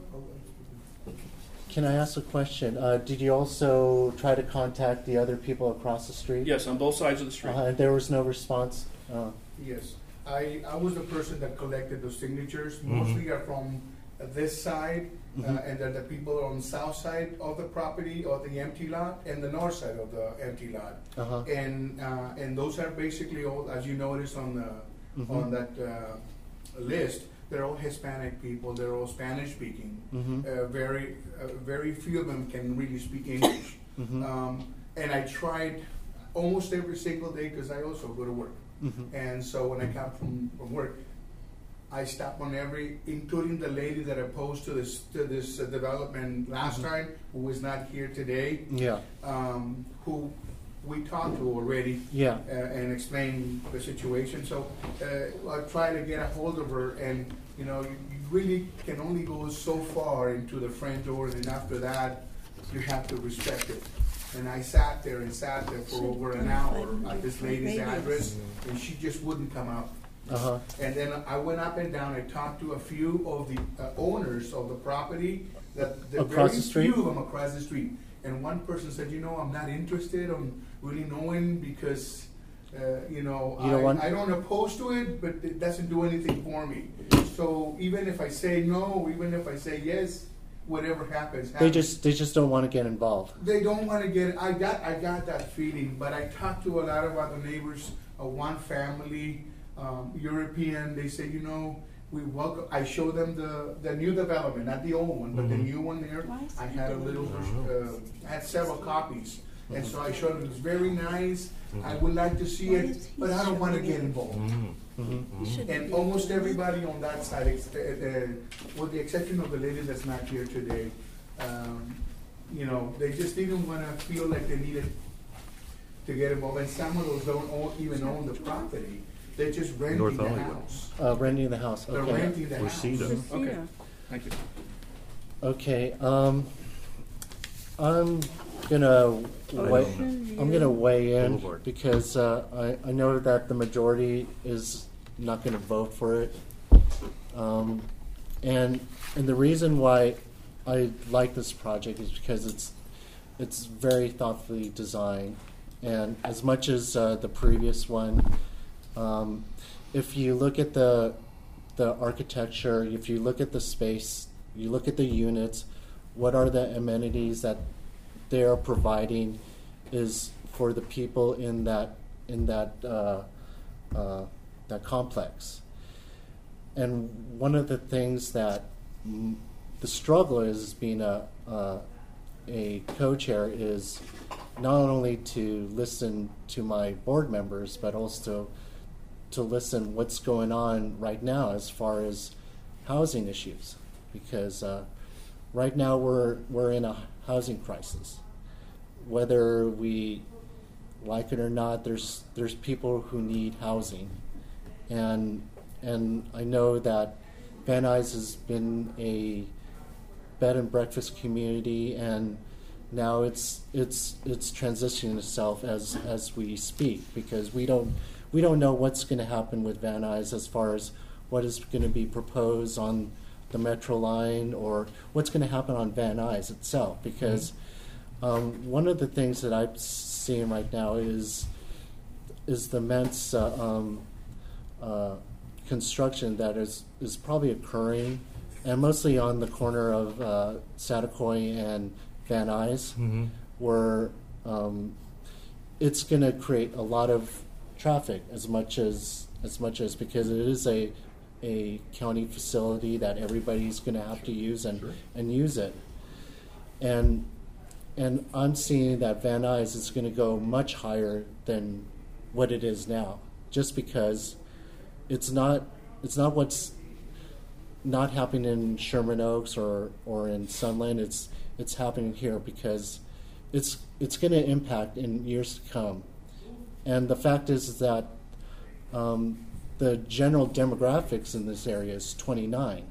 can I ask a question? Uh, did you also try to contact the other people across the street? Yes, on both sides of the street. Uh, and there was no response? Uh, Yes, I, I was the person that collected those signatures. Mhm. Mostly are from this side, uh, Mhm. and then the people on the south side of the property, or the empty lot, and the north side of the empty lot. uh-huh. And, uh, and those are basically all, as you noticed on the, Mhm. on that, uh, list, they're all Hispanic people, they're all Spanish speaking. Mhm. Uh, very, uh, very few of them can really speak English. Mhm. Um, and I tried almost every single day, cause I also go to work. Mhm. And so when I come from, from work, I stop on every, including the lady that opposed to this, to this uh, development last Mhm. time, who is not here today, Yeah, um, who we talked to already, yeah. uh, and explained the situation. So, uh, I try to get a hold of her, and, you know, you, you really can only go so far into the front door, and then after that, you have to respect it. And I sat there and sat there for over an hour at this lady's address, and she just wouldn't come out. Uh-huh. And then I went up and down, I talked to a few of the uh, owners of the property, that, there are Across very the street? few of them across the street. And one person said, you know, I'm not interested, I'm really knowing, because, uh, you know, You don't want- I, I don't oppose to it, but it doesn't do anything for me. So even if I say no, even if I say yes, whatever happens, They happens. just, they just don't want to get involved. They don't want to get. I got. I got that feeling. But I talked to a lot of other neighbors. Uh, one family, um, European. They say, you know, we welcome. I show them the the new development, not the old one, but the Mhm. new one there. Why is I it had a doing little. that? Uh, I had several copies, And so I showed him, it's very nice, I would like to see Why it, is he but I don't wanna showing get it? involved. Mhm. Mm-hmm. You should And be almost doing it. everybody on that side, ex- uh, uh, with the exception of the lady that's not here today, um, you know, they just didn't wanna feel like they needed to get involved, and some of those don't own, even own the property, they're just renting North the Hollywood. house. Uh, renting the house, They're okay. renting the Or house. Cedar. Okay, thank you. Okay, um, I'm gonna weigh, Ocean I'm gonna View. weigh in Boulevard. because, uh, I, I know that the majority is not gonna vote for it. Um, and, and the reason why I like this project is because it's, it's very thoughtfully designed. And as much as, uh, the previous one, um, if you look at the, the architecture, if you look at the space, you look at the units, what are the amenities that they are providing is for the people in that in that uh, uh, that complex. And one of the things that mm, the struggle is, is being a uh, a co-chair is not only to listen to my board members, but also to listen what's going on right now as far as housing issues, because uh, right now we're we're in a housing crisis. Whether we like it or not, there's there's people who need housing, and and I know that Van Nuys has been a bed and breakfast community, and now it's it's it's transitioning itself as as we speak, because we don't we don't know what's going to happen with Van Nuys as far as what is going to be proposed on the Metro line, or what's going to happen on Van Nuys itself, because um, one of the things that I'm seeing right now is is the immense uh, um, uh, construction that is is probably occurring, and mostly on the corner of uh, Satakoy and Van Nuys, Mm-hmm. where um, it's going to create a lot of traffic, as much as as much as because it is a a county facility that everybody's going to have to use and Sure. and use it, and and I'm seeing that Van Nuys is going to go much higher than what it is now, just because it's not it's not what's not happening in Sherman Oaks or or in Sunland. It's it's happening here because it's it's going to impact in years to come, and the fact is, is that um, the general demographics in this area is twenty-nine.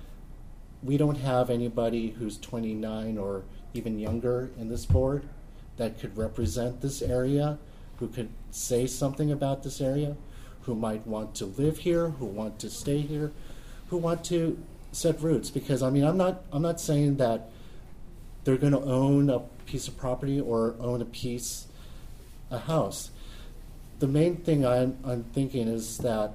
We don't have anybody who's twenty-nine or even younger in this board that could represent this area, who could say something about this area, who might want to live here, who want to stay here, who want to set roots. Because I mean, I'm not I'm not saying that they're going to own a piece of property or own a piece, a house. The main thing I'm, I'm thinking is that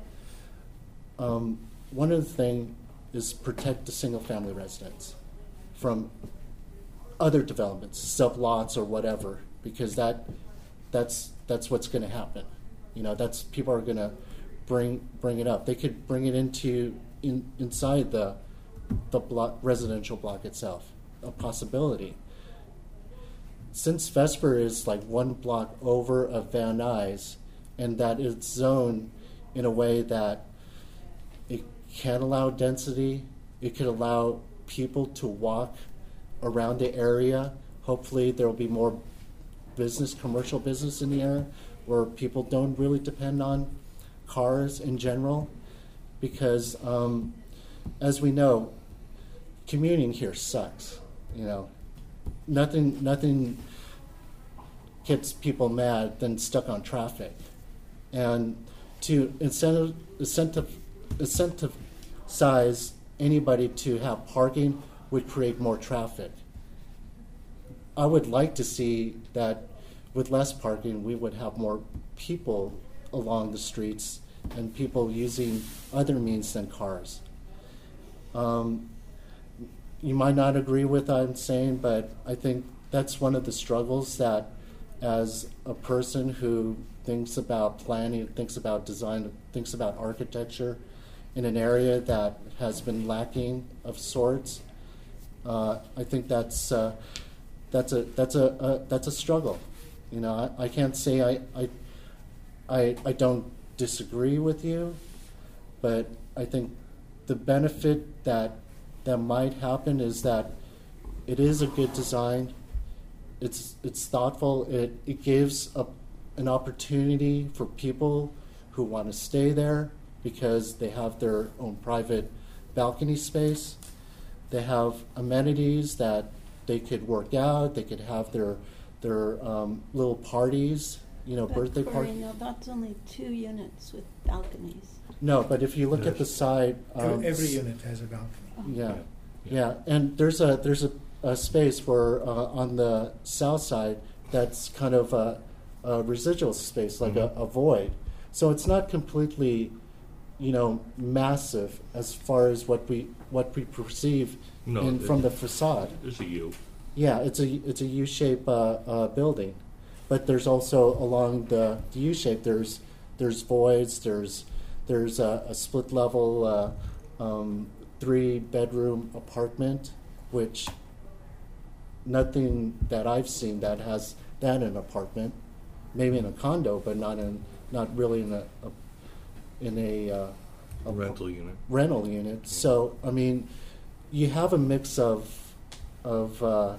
um, one of the things is protect the single-family residents from other developments, sublots or whatever, because that that's that's what's going to happen. You know, that's people are going to bring bring it up. They could bring it into in, inside the the block, residential block itself, a possibility. Since Vesper is like one block over of Van Nuys, and that it's zoned in a way that it can allow density, it could allow people to walk around the area. Hopefully there will be more business, commercial business in the area where people don't really depend on cars in general, because um, as we know, commuting here sucks. You know, nothing nothing gets people mad than stuck on traffic, and to incentive incentive incentivize anybody to have parking would create more traffic. I would like to see that with less parking, we would have more people along the streets and people using other means than cars. Um, you might not agree with what I'm saying, but I think that's one of the struggles that, as a person who thinks about planning, thinks about design, thinks about architecture in an area that has been lacking of sorts, uh, I think that's uh, that's a that's a, a that's a struggle, You know, I, I can't say I, I, I, I don't disagree with you, but I think the benefit that that might happen is that it is a good design. It's it's thoughtful. It it gives a, an opportunity for people who want to stay there because they have their own private balcony space. They have amenities that they could work out. They could have their their um, little parties, you know, But birthday Corey, parties. no, that's only two units with balconies. No, but if you look at the side, um, Every unit has a balcony. yeah, yeah, and there's a there's a, a space where uh, on the south side that's kind of a, a residual space, like Mhm. a, a void. So it's not completely, you know, massive as far as what we what we perceive No, in, it- from the facade. There's a U. Yeah, it's a it's a U-shaped uh, uh, building, but there's also along the, the U-shape there's there's voids. There's there's a, a split level uh, um, three bedroom apartment, which nothing that I've seen that has that in an apartment. Maybe in a condo, but not in not really in a, a in a, uh, A rental unit. rental unit. So I mean, you have a mix of of uh,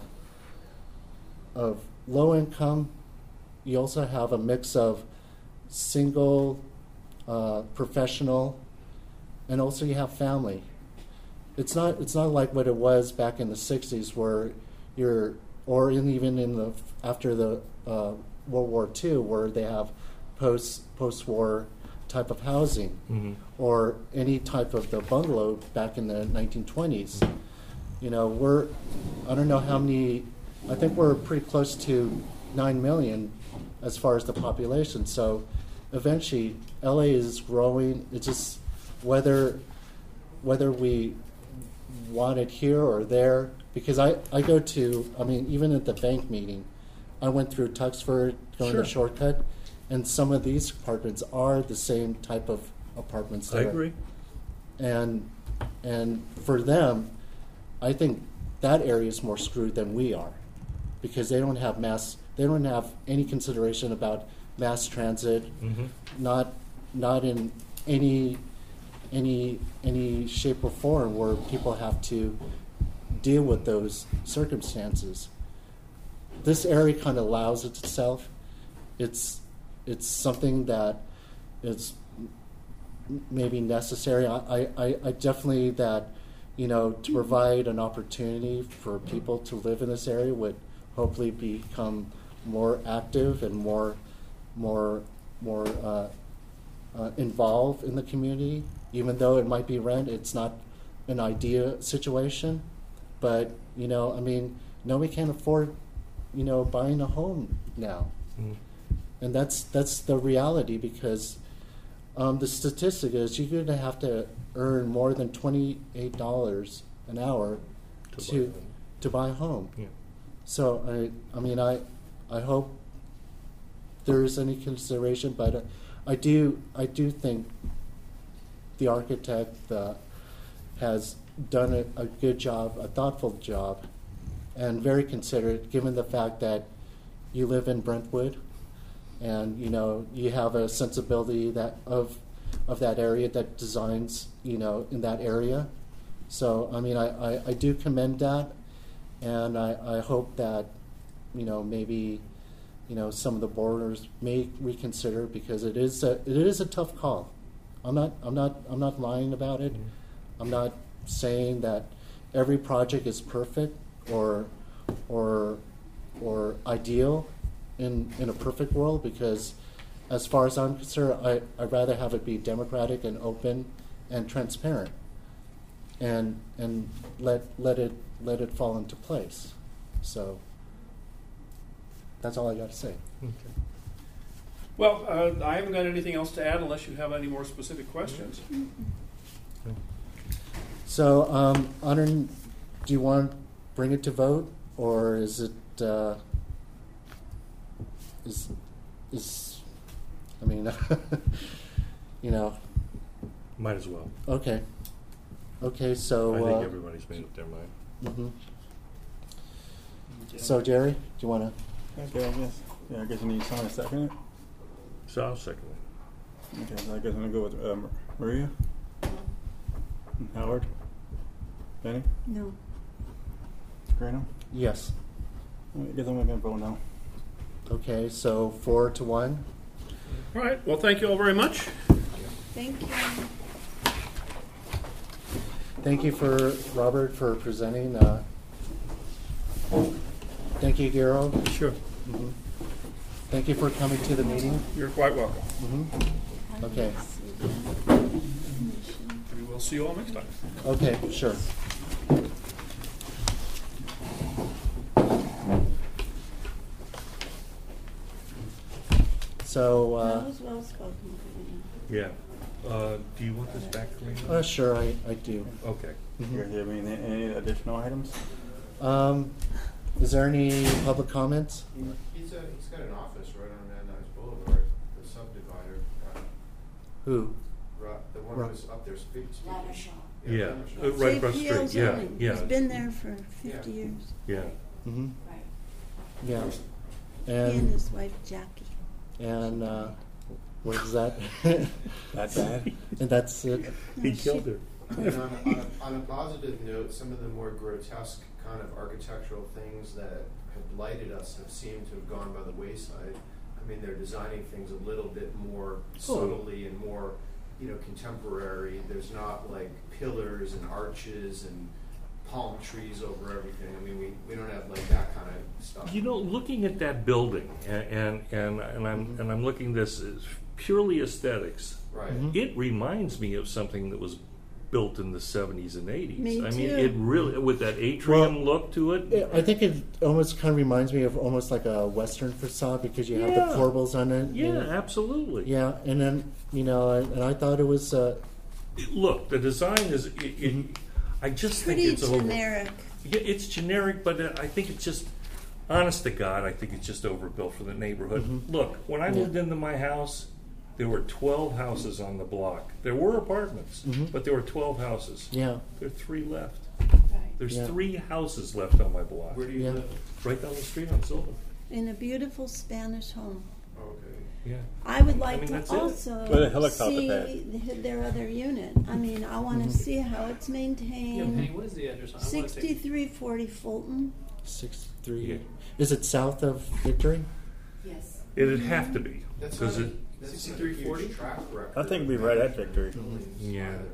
of low income. You also have a mix of single, uh, professional, and also you have family. It's not it's not like what it was back in the sixties, where you're or in, even in the after the uh, World War Two, where they have post post war type of housing, Mhm. or any type of the bungalow back in the nineteen twenties. You know, we're, I don't know how many, I think we're pretty close to nine million as far as the population. So eventually, L A is growing. It's just whether, whether we want it here or there, because I, I go to, I mean, even at the bank meeting, I went through Tuxford, going the Sure. shortcut, and some of these apartments are the same type of apartments. I that are- agree. And and for them, I think that area is more screwed than we are, because they don't have mass. They don't have any consideration about mass transit. Mhm. Not not in any any any shape or form where people have to deal with those circumstances. This area kind of allows it itself. It's it's something that is m- maybe necessary. I, I, I definitely that, you know, to provide an opportunity for people to live in this area would hopefully become more active and more more more uh, uh, involved in the community. Even though it might be rent, it's not an ideal situation. But, you know, I mean, nobody can afford, you know, buying a home now. Mhm. And that's that's the reality, because um, the statistic is you're going to have to earn more than twenty-eight dollars an hour To buy to a home. to buy a home. Yeah. So I I mean I I hope there is any consideration, but uh, I do I do think the architect uh, has done a, a good job, a thoughtful job, and very considerate, given the fact that you live in Brentwood, and you know you have a sensibility that of of that area, that designs, you know, in that area. So I mean I, I, I do commend that, and I, I hope that, you know, maybe, you know, some of the borders may reconsider, because it is a it is a tough call. I'm not I'm not I'm not lying about it. I'm not saying that every project is perfect or or or ideal in in a perfect world, because as far as I'm concerned, I, I'd rather have it be democratic and open and transparent, and and let let it let it fall into place. So that's all I got to say. Okay. Well, uh, I haven't got anything else to add unless you have any more specific questions. So, um, Anand, do you want to bring it to vote, or is it, uh, is, is, I mean, you know, Might as well. okay. Okay, so. I think uh, everybody's made up their mind. mhm. So, Jerry, do you want to? Okay, I guess. Yeah, I guess you need someone to second it. So I'll second it. Okay, so I guess I'm gonna go with um, Maria. And Howard. Benny. No. Grano. Yes. I guess I'm gonna vote no. Okay, so four to one. All right, well, thank you all very much. Thank you. Thank you for Robert for presenting. Uh, thank you, Garo. Sure. hmm Thank you for coming to the meeting. You're quite welcome. hmm Okay. We will see you all next time. Okay, sure. So, uh, That was well spoken. Yeah. Uh, do you want this back, Karina? uh, sure, I, I do. Okay. You guys have any, any additional items? Um, is there any public comments? He's, a, he's got an office right on Van Nuys Boulevard, the subdivider. Uh, Who? Ro- the one Ro- who's up there speaking. Ladder Shaw. Yeah, Ladder Shaw. uh, right across the J P L street. Yeah, zoning. yeah. He's been there for fifty Yeah. years. Yeah. Mm-hmm. Right. Yeah. He and And, his wife Jackie. and, uh, what is that? That bad? And that's it. He No, killed she- her. And on a, on, a, on a positive note, some of the more grotesque kind of architectural things that have blighted us have seemed to have gone by the wayside. I mean, they're designing things a little bit more subtly and more, you know, contemporary. There's not like pillars and arches and palm trees over everything. I mean, we, we don't have like that kind of stuff. You know, looking at that building, and and and, and I'm and I'm looking this as purely aesthetics. Right. Mhm. It reminds me of something that was built in the seventies and eighties. Me I mean, too. it really with that atrium Well, look to it. Yeah, I think it almost kind of reminds me of almost like a Western facade because you have Yeah. the corbels on it. Yeah, you know. absolutely. Yeah, and then, you know, I, and I thought it was, uh, Look, the design is. It, it, I just Pretty think it's over. generic. Yeah, it's generic, but uh, I think it's just, honest to God, I think it's just overbuilt for the neighborhood. Mhm. Look, when I Yeah. moved into my house, there were twelve houses on the block. There were apartments, Mhm. but there were twelve houses. yeah. There are three left. Right. There's Yeah. three houses left on my block. Where do you Yeah. live? Right down the street on Sylvan. In a beautiful Spanish home. Oh, okay. Yeah. I would like mean, to that's it. also What a helicopter see pad. the- their other unit. I mean, I want to see how it's Yeah, Penny, maintained. what is the address? I wanna take- sixty-three forty Fulton. Six, three. Yeah. Is it south of Victory? Yes. It'd have to be. That's Because not a, it, that's not a sixty-three forty? huge track record. I think we'd be right at Victory. Buildings Yeah. either.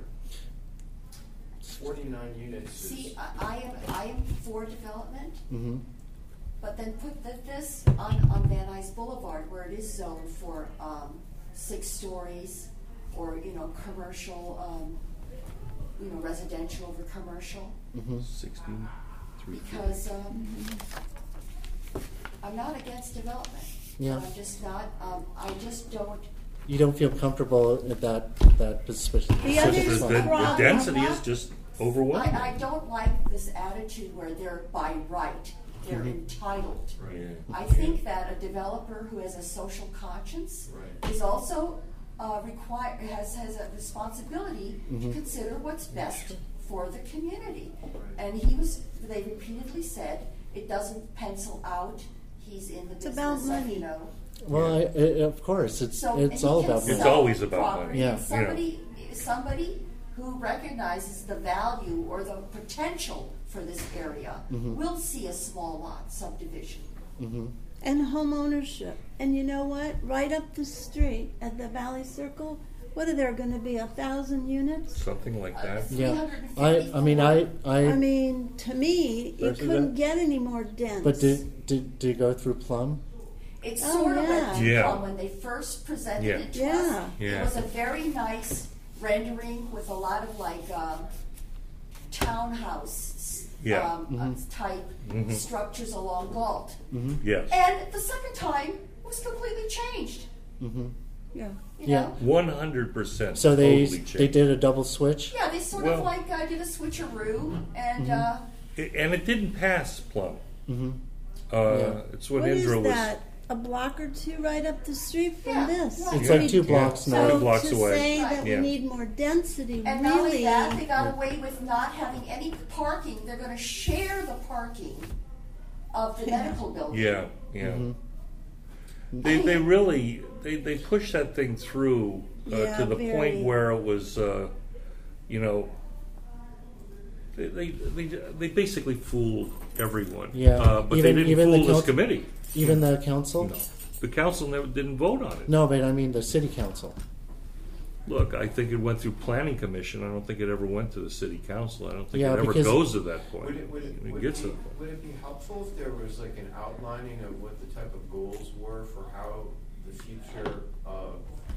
Forty-nine units is. See, I, I am, I am for development, Mm-hmm. but then put th- this on, on Van Nuys Boulevard where it is zoned for, um, six stories or, you know, commercial, um, you know, residential over commercial. Mm-hmm. sixteen, three. Because, um, I'm not against development. Yeah. I'm just not, um, I just don't, You don't feel comfortable at that, that position? The other The, is the, the the problem. density is just overwhelming. I, I don't like this attitude where they're by right, they're Mhm. entitled. Right. Yeah. I think that a developer who has a social conscience Right. is also uh, require has has a responsibility to Mhm. consider what's best for the community. Right. And he was. They repeatedly said it doesn't pencil out. He's in the It's business about of, money. you know. Well, I, I, of course, it's, So it's and all he can about It's money. sell always about property, money. Yeah. and Somebody, somebody who recognizes the value or the potential for this area Mhm. will see a small lot subdivision. Mm-hmm. And home ownership. And you know what? Right up the street at the Valley Circle, what are there going to be, a thousand units? Something like that. Yeah. I, I mean, I, I, I mean, to me, it Where's couldn't that? get any more dense. but did, did, did you go through Plum? It Oh, sort of yeah. went to Yeah. Plum when they first presented Yeah. it to Yeah. us. Yeah. It was a very nice rendering with a lot of like um, townhouse Yeah. um, uh, Mhm. type Mhm. structures along Galt. Mm-hmm. Yes. And the second time it was completely changed. Mm-hmm. Yeah. You Yeah. know? One hundred percent. So they, totally changed. they did a double switch? Yeah, they sort Well- of like uh, did a switcheroo, and Mm-hmm. uh, It- and it didn't pass Plum. Mm-hmm. Uh, Yeah. It's what, What is Indra was. that? A block or two right up the street from Yeah, this. right. It's Yeah. like two Yeah. blocks So now. Two blocks to away. say Right. that Yeah. we need more density, and not only really, that, they got away with not having any parking. They're going to share the parking of the Yeah. medical building. Yeah, yeah. Mhm. They, they really, they, they pushed that thing through uh, Yeah, to the very. point where it was, uh, you know, they, they, they, they basically fooled everyone. Yeah. Uh, but Even- they didn't even the fool this council- committee. Even the council? No. The council never didn't vote on it. No, but I mean the city council. Look, I think it went through planning commission. I don't think it ever went to the city council. I don't think Yeah, it ever because- goes to that point. Would it, would it, It would gets it to be, that point. would it be helpful if there was like an outlining of what the type of goals were for how the future of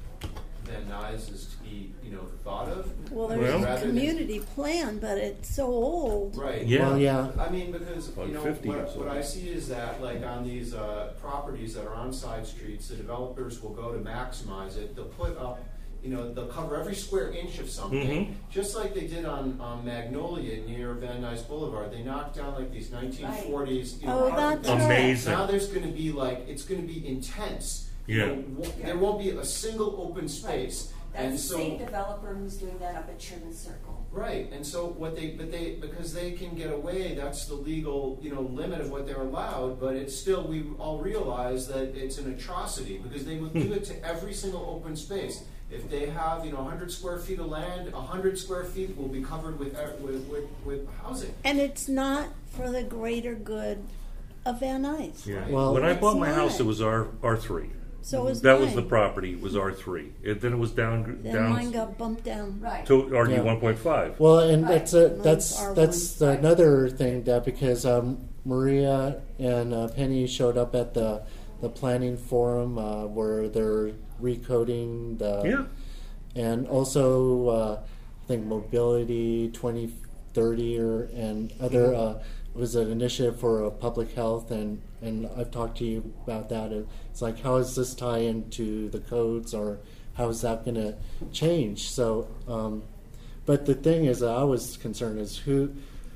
Van Nuys is to be, you know, thought of? Well, Well- there's a Rather than- community plan, but it's so old. Right. Yeah. Well, yeah. I mean, because, About you know, fifty or what, so. what I see is that, like, on these, uh, properties that are on side streets, the developers will go to maximize it, they'll put up, you know, they'll cover every square inch of something, Mhm. just like they did on, on Magnolia near Van Nuys Boulevard, they knocked down like these nineteen forties, you know, Oh, apartment that's buildings. right. Amazing. Now there's gonna be like, it's gonna be intense. You Yeah. know, w- There won't be a single open space, and That's the so. same developer who's doing that up at Sherman Circle. Right, and so what they, but they, because they can get away, that's the legal, you know, limit of what they're allowed, but it's still, we all realize that it's an atrocity, because they would do it to every single open space. If they have, you know, one hundred square feet of land, one hundred square feet will be covered with, uh, with, with, with housing. And it's not for the greater good of Van Nuys. Yeah. Well- when I bought It's my not. house, it was R R three. So is That mine. was the property. It was R three. It, then it was down Then down mine got bumped down. Right. to R D Yeah. one point five. Well, and Right. that's a, Mine's that's R one. that's Right. another thing that because um, Maria and uh, Penny showed up at the the planning forum uh, where they're recoding the Yeah. and also uh, I think mobility twenty thirty or and other uh, was an initiative for uh, public health and and I've talked to you about that. It's like how does this tie into the codes or how is that going to change? So, um, but the thing is, that I was concerned is who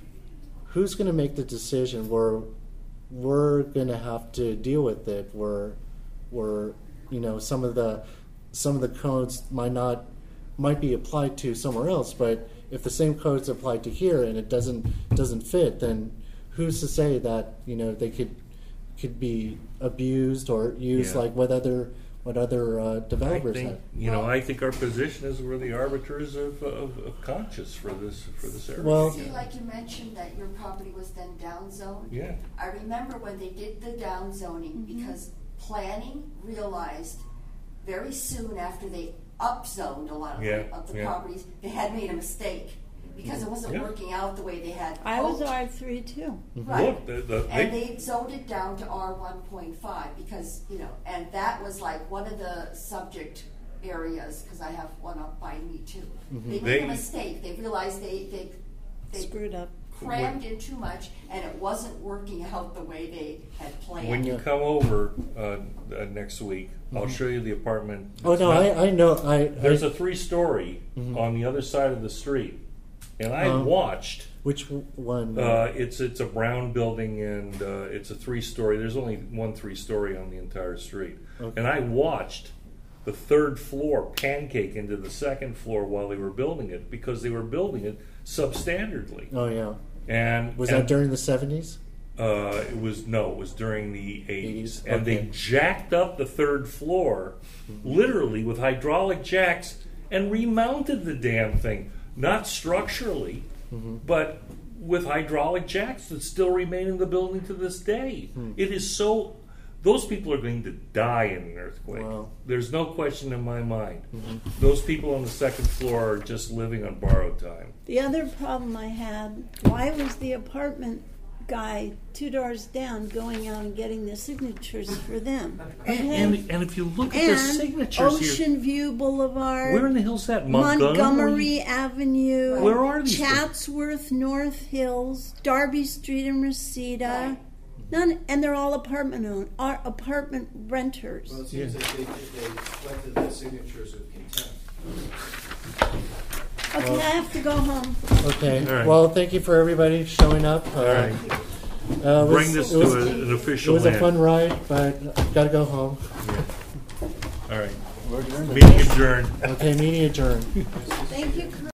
who's going to make the decision where we're going to have to deal with it. Where where you know some of the some of the codes might not might be applied to somewhere else, but if the same codes apply to here and it doesn't doesn't fit, then who's to say that you know they could could be abused or used Yeah. like what other what other uh, I developers think have? you know. I think our position is we're the arbiters of, of, of conscience for this for this area. Well- See, like you mentioned that your property was then downzoned. yeah. I remember when they did the downzoning, because planning realized very soon after they upzoned a lot of, Yeah, the, of the yeah. properties, they had made a mistake because it wasn't Yeah. working out the way they had I was hoped. R three too. Right. Look, the, the, And they, they zoned it down to R one point five because, you know, and that was like one of the subject areas, because I have one up by me too. They made They- a mistake. They realized they, they, they Screwed up. crammed in too much and it wasn't working out the way they had planned. when you Yeah. come over uh, uh, next week, I'll show you the apartment. Oh It's no, not- I, I know I There's I, a three-story on the other side of the street, and I Um, watched. which one? Uh, it's it's a brown building, and uh, it's a three-story. There's only one three-story on the entire street, Okay. and I watched the third floor pancake into the second floor while they were building it because they were building it substandardly. oh yeah, And was and, that during the seventies? Uh, it was no, it was during the eighties, eighties, and they okay. jacked up the third floor, literally with hydraulic jacks, and remounted the damn thing. Not structurally, Mm-hmm. but with hydraulic jacks that still remain in the building to this day. Hmm. It is so. Those people are going to die in an earthquake. Wow. There's no question in my mind. Mm-hmm. Those people on the second floor are just living on borrowed time. The other problem I had, why was the apartment guy two doors down going out and getting the signatures for them? And, Okay? and, and if you look at the And signatures here, Ocean View Boulevard, where in the hell's that? Montgomery? Montgomery Avenue, Where are these Chatsworth, North Hills, Darby Street and Reseda. Right. None, and they're all apartment own, are apartment renters. Well, it seems Yeah. like they, they collected the signatures with contempt. Okay, I have to go home. Okay. All right. Well, thank you for everybody showing up. Uh, All right. uh, it was- Bring this it was, to a, an It official was a end. fun ride, but I've got to go home. All right. We're adjourned. Meeting adjourned. Okay, meeting adjourned. Thank you.